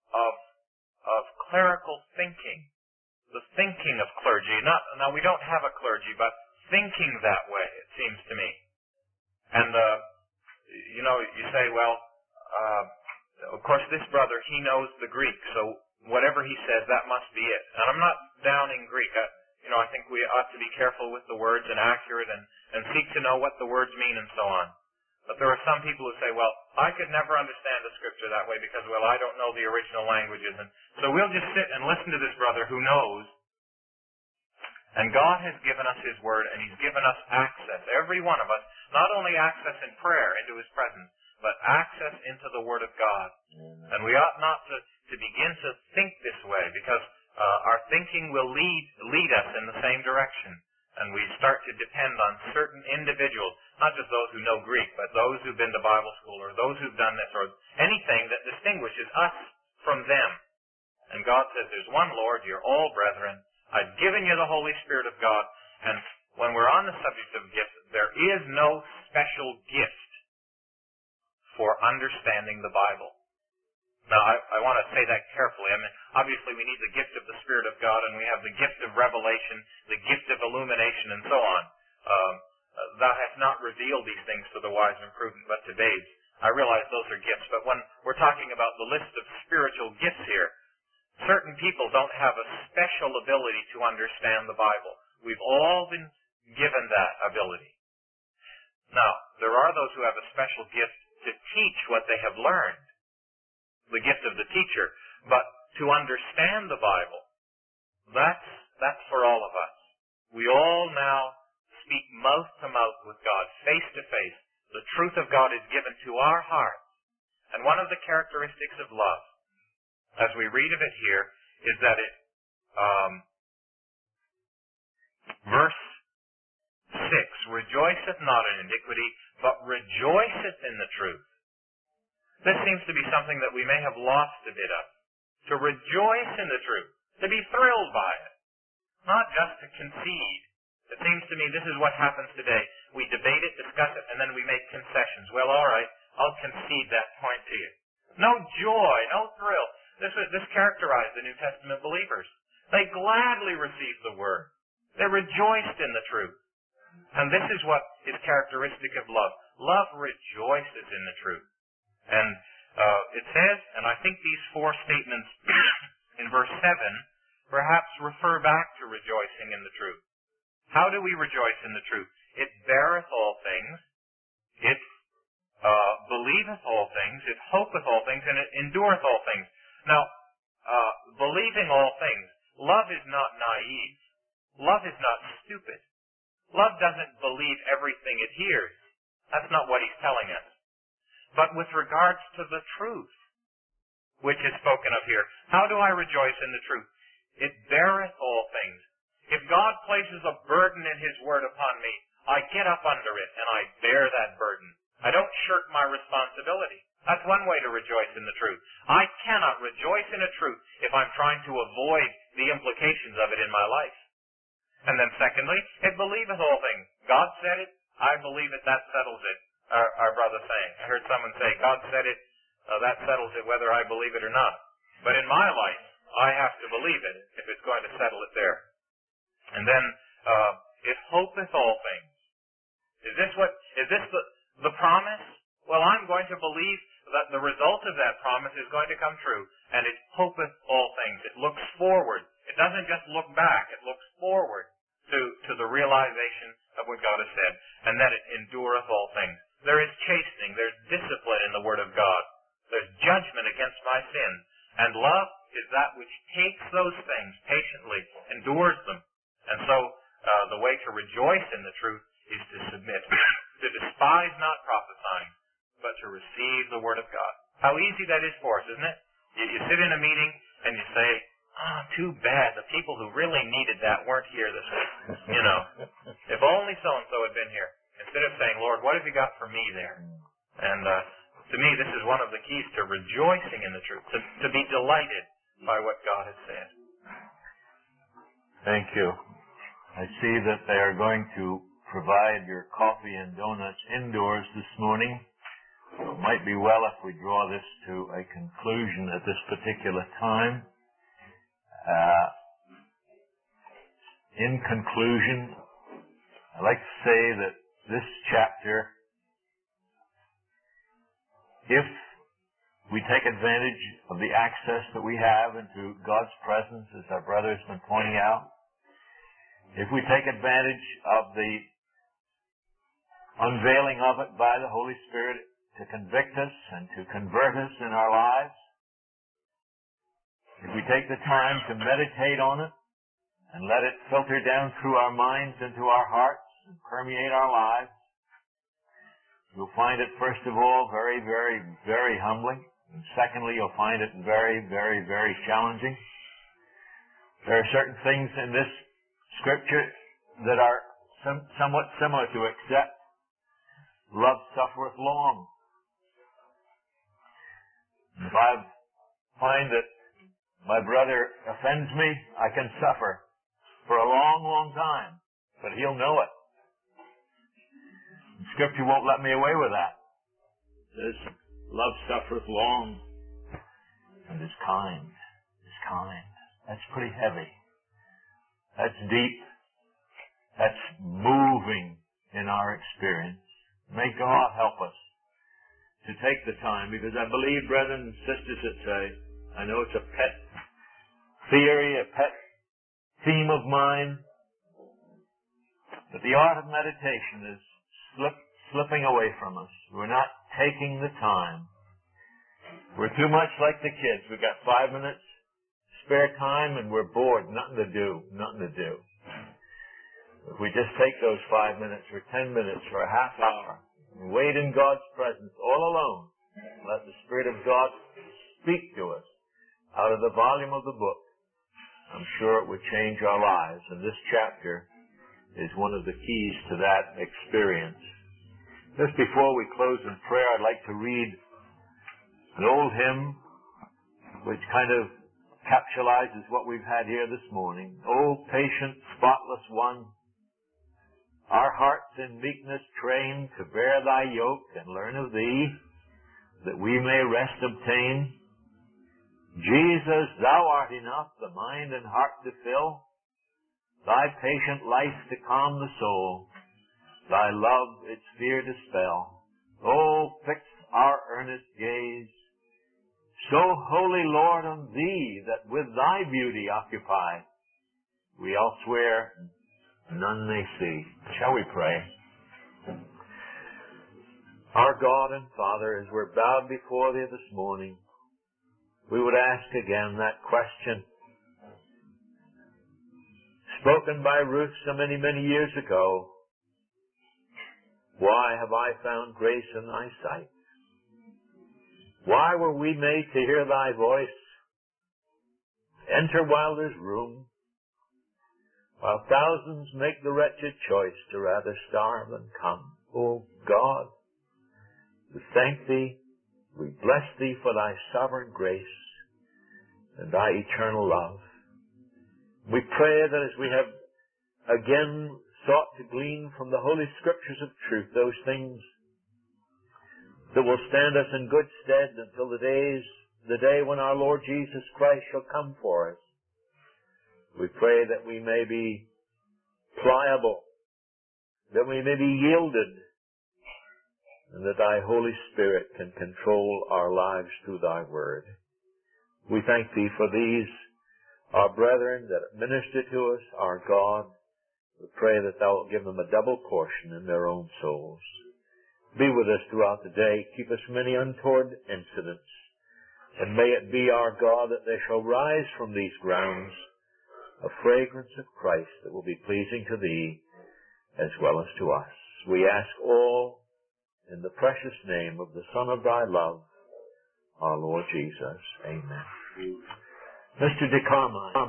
of clerical thinking, the thinking of clergy. Now we don't have a clergy, but thinking that way, it seems to me. And you say, well, of course, this brother, he knows the Greek, so whatever he says, that must be it. And I'm not downing Greek. I think we ought to be careful with the words and accurate and seek to know what the words mean and so on. But there are some people who say, well, I could never understand the Scripture that way because, well, I don't know the original languages. And so we'll just sit and listen to this brother who knows. And God has given us His Word, and He's given us access, every one of us, not only access in prayer into His presence, but access into the Word of God. And we ought not to to begin to think this way, because our thinking will lead us in the same direction. And we start to depend on certain individuals, not just those who know Greek, but those who've been to Bible school, or those who've done this, or anything that distinguishes us from them. And God says, there's one Lord, you're all brethren. I've given you the Holy Spirit of God. And when we're on the subject of gifts, there is no special gift for understanding the Bible. Now, I want to say that carefully. I mean, obviously we need the gift of the Spirit of God, and we have the gift of revelation, the gift of illumination, and so on. Thou hast not revealed these things to the wise and prudent, but to babes. I realize those are gifts, but when we're talking about the list of spiritual gifts here, certain people don't have a special ability to understand the Bible. We've all been given that ability. Now, there are those who have a special gift to teach what they have learned, the gift of the teacher, but to understand the Bible, that's for all of us. We all now speak mouth to mouth with God, face to face. The truth of God is given to our hearts. And one of the characteristics of love, as we read of it here, is that it, verse 6, rejoiceth not in iniquity, but rejoiceth in the truth. This seems to be something that we may have lost a bit of. To rejoice in the truth, to be thrilled by it, not just to concede. It seems to me this is what happens today. We debate it, discuss it, and then we make concessions. Well, all right, I'll concede that point to you. No joy, no thrill. This characterized the New Testament believers. They gladly received the Word. They rejoiced in the truth. And this is what is characteristic of love. Love rejoices in the truth. And it says, and I think these four statements in verse 7 perhaps refer back to rejoicing in the truth. How do we rejoice in the truth? It beareth all things, it believeth all things, it hopeth all things, and it endureth all things. Now, believing all things, love is not naive. Love is not stupid. Love doesn't believe everything it hears. That's not what he's telling us. But with regards to the truth, which is spoken of here, how do I rejoice in the truth? It beareth all things. If God places a burden in His Word upon me, I get up under it and I bear that burden. I don't shirk my responsibility. That's one way to rejoice in the truth. I cannot rejoice in a truth if I'm trying to avoid the implications of it in my life. And then secondly, it believeth all things. God said it, I believe it, that settles it. Our brother saying. I heard someone say, God said it, that settles it whether I believe it or not. But in my life, I have to believe it if it's going to settle it there. And then, it hopeth all things. Is this the promise? Well, I'm going to believe that the result of that promise is going to come true. And it hopeth all things. It looks forward. It doesn't just look back. It looks forward to the realization of what God has said. And that it endureth all things. There is chastening. There's discipline in the Word of God. There's judgment against my sin. And love is that which takes those things patiently, endures them. And so, the way to rejoice in the truth is to submit. To despise not prophesying, but to receive the Word of God. How easy that is for us, isn't it? You sit in a meeting and you say, too bad. The people who really needed that weren't here this week. You know, if only so-and-so had been here. Instead of saying, Lord, what have you got for me there? And to me, this is one of the keys to rejoicing in the truth, to be delighted by what God has said. Thank you. I see that they are going to provide your coffee and donuts indoors this morning. So it might be well if we draw this to a conclusion at this particular time. In conclusion, I'd like to say that this chapter, if we take advantage of the access that we have into God's presence, as our brother has been pointing out, if we take advantage of the unveiling of it by the Holy Spirit to convict us and to convert us in our lives, if we take the time to meditate on it and let it filter down through our minds into our hearts and permeate our lives, you'll find it, first of all, very, very, very humbling, And secondly, you'll find it very, very, very challenging. There are certain things in this scripture that are somewhat similar to except love suffereth long. If I find that my brother offends me, I can suffer for a long, long time, but he'll know it. And Scripture won't let me away with that. It says, love suffereth long and is kind. Is kind. That's pretty heavy. That's deep. That's moving in our experience. May God help us to take the time, because I believe, brethren and sisters, that say, I know it's a pet theory, a pet theme of mine, but the art of meditation is slipping away from us. We're not taking the time. We're too much like the kids. We've got 5 minutes spare time and we're bored. Nothing to do. If we just take those 5 minutes or 10 minutes or a half hour and wait in God's presence all alone, let the Spirit of God speak to us out of the volume of the book, I'm sure it would change our lives. And this chapter is one of the keys to that experience. Just before we close in prayer, I'd like to read an old hymn which kind of capsulizes what we've had here this morning. O patient, spotless one, our hearts in meekness train to bear thy yoke and learn of thee, that we may rest obtain. Jesus, thou art enough the mind and heart to fill, thy patient life to calm the soul, thy love its fear dispel. Oh, fix our earnest gaze, so holy Lord, on thee, that with thy beauty occupy, we elsewhere none may see. Shall we pray? Our God and Father, as we're bowed before thee this morning, we would ask again that question spoken by Ruth so many, many years ago. Why have I found grace in thy sight? Why were we made to hear thy voice? Enter while there's room, while thousands make the wretched choice to rather starve than come. O God, we thank thee, we bless thee for thy sovereign grace and thy eternal love. We pray that as we have again sought to glean from the Holy Scriptures of truth those things that will stand us in good stead until the day when our Lord Jesus Christ shall come for us. We pray that we may be pliable, that we may be yielded, and that thy Holy Spirit can control our lives through thy word. We thank thee for these, our brethren that minister to us, our God. We pray that thou wilt give them a double portion in their own souls. Be with us throughout the day. Keep us from any untoward incidents. And may it be, our God, that there shall rise from these grounds a fragrance of Christ that will be pleasing to thee as well as to us. We ask all in the precious name of the Son of thy love, our Lord Jesus. Amen. Mr. DeCarmine.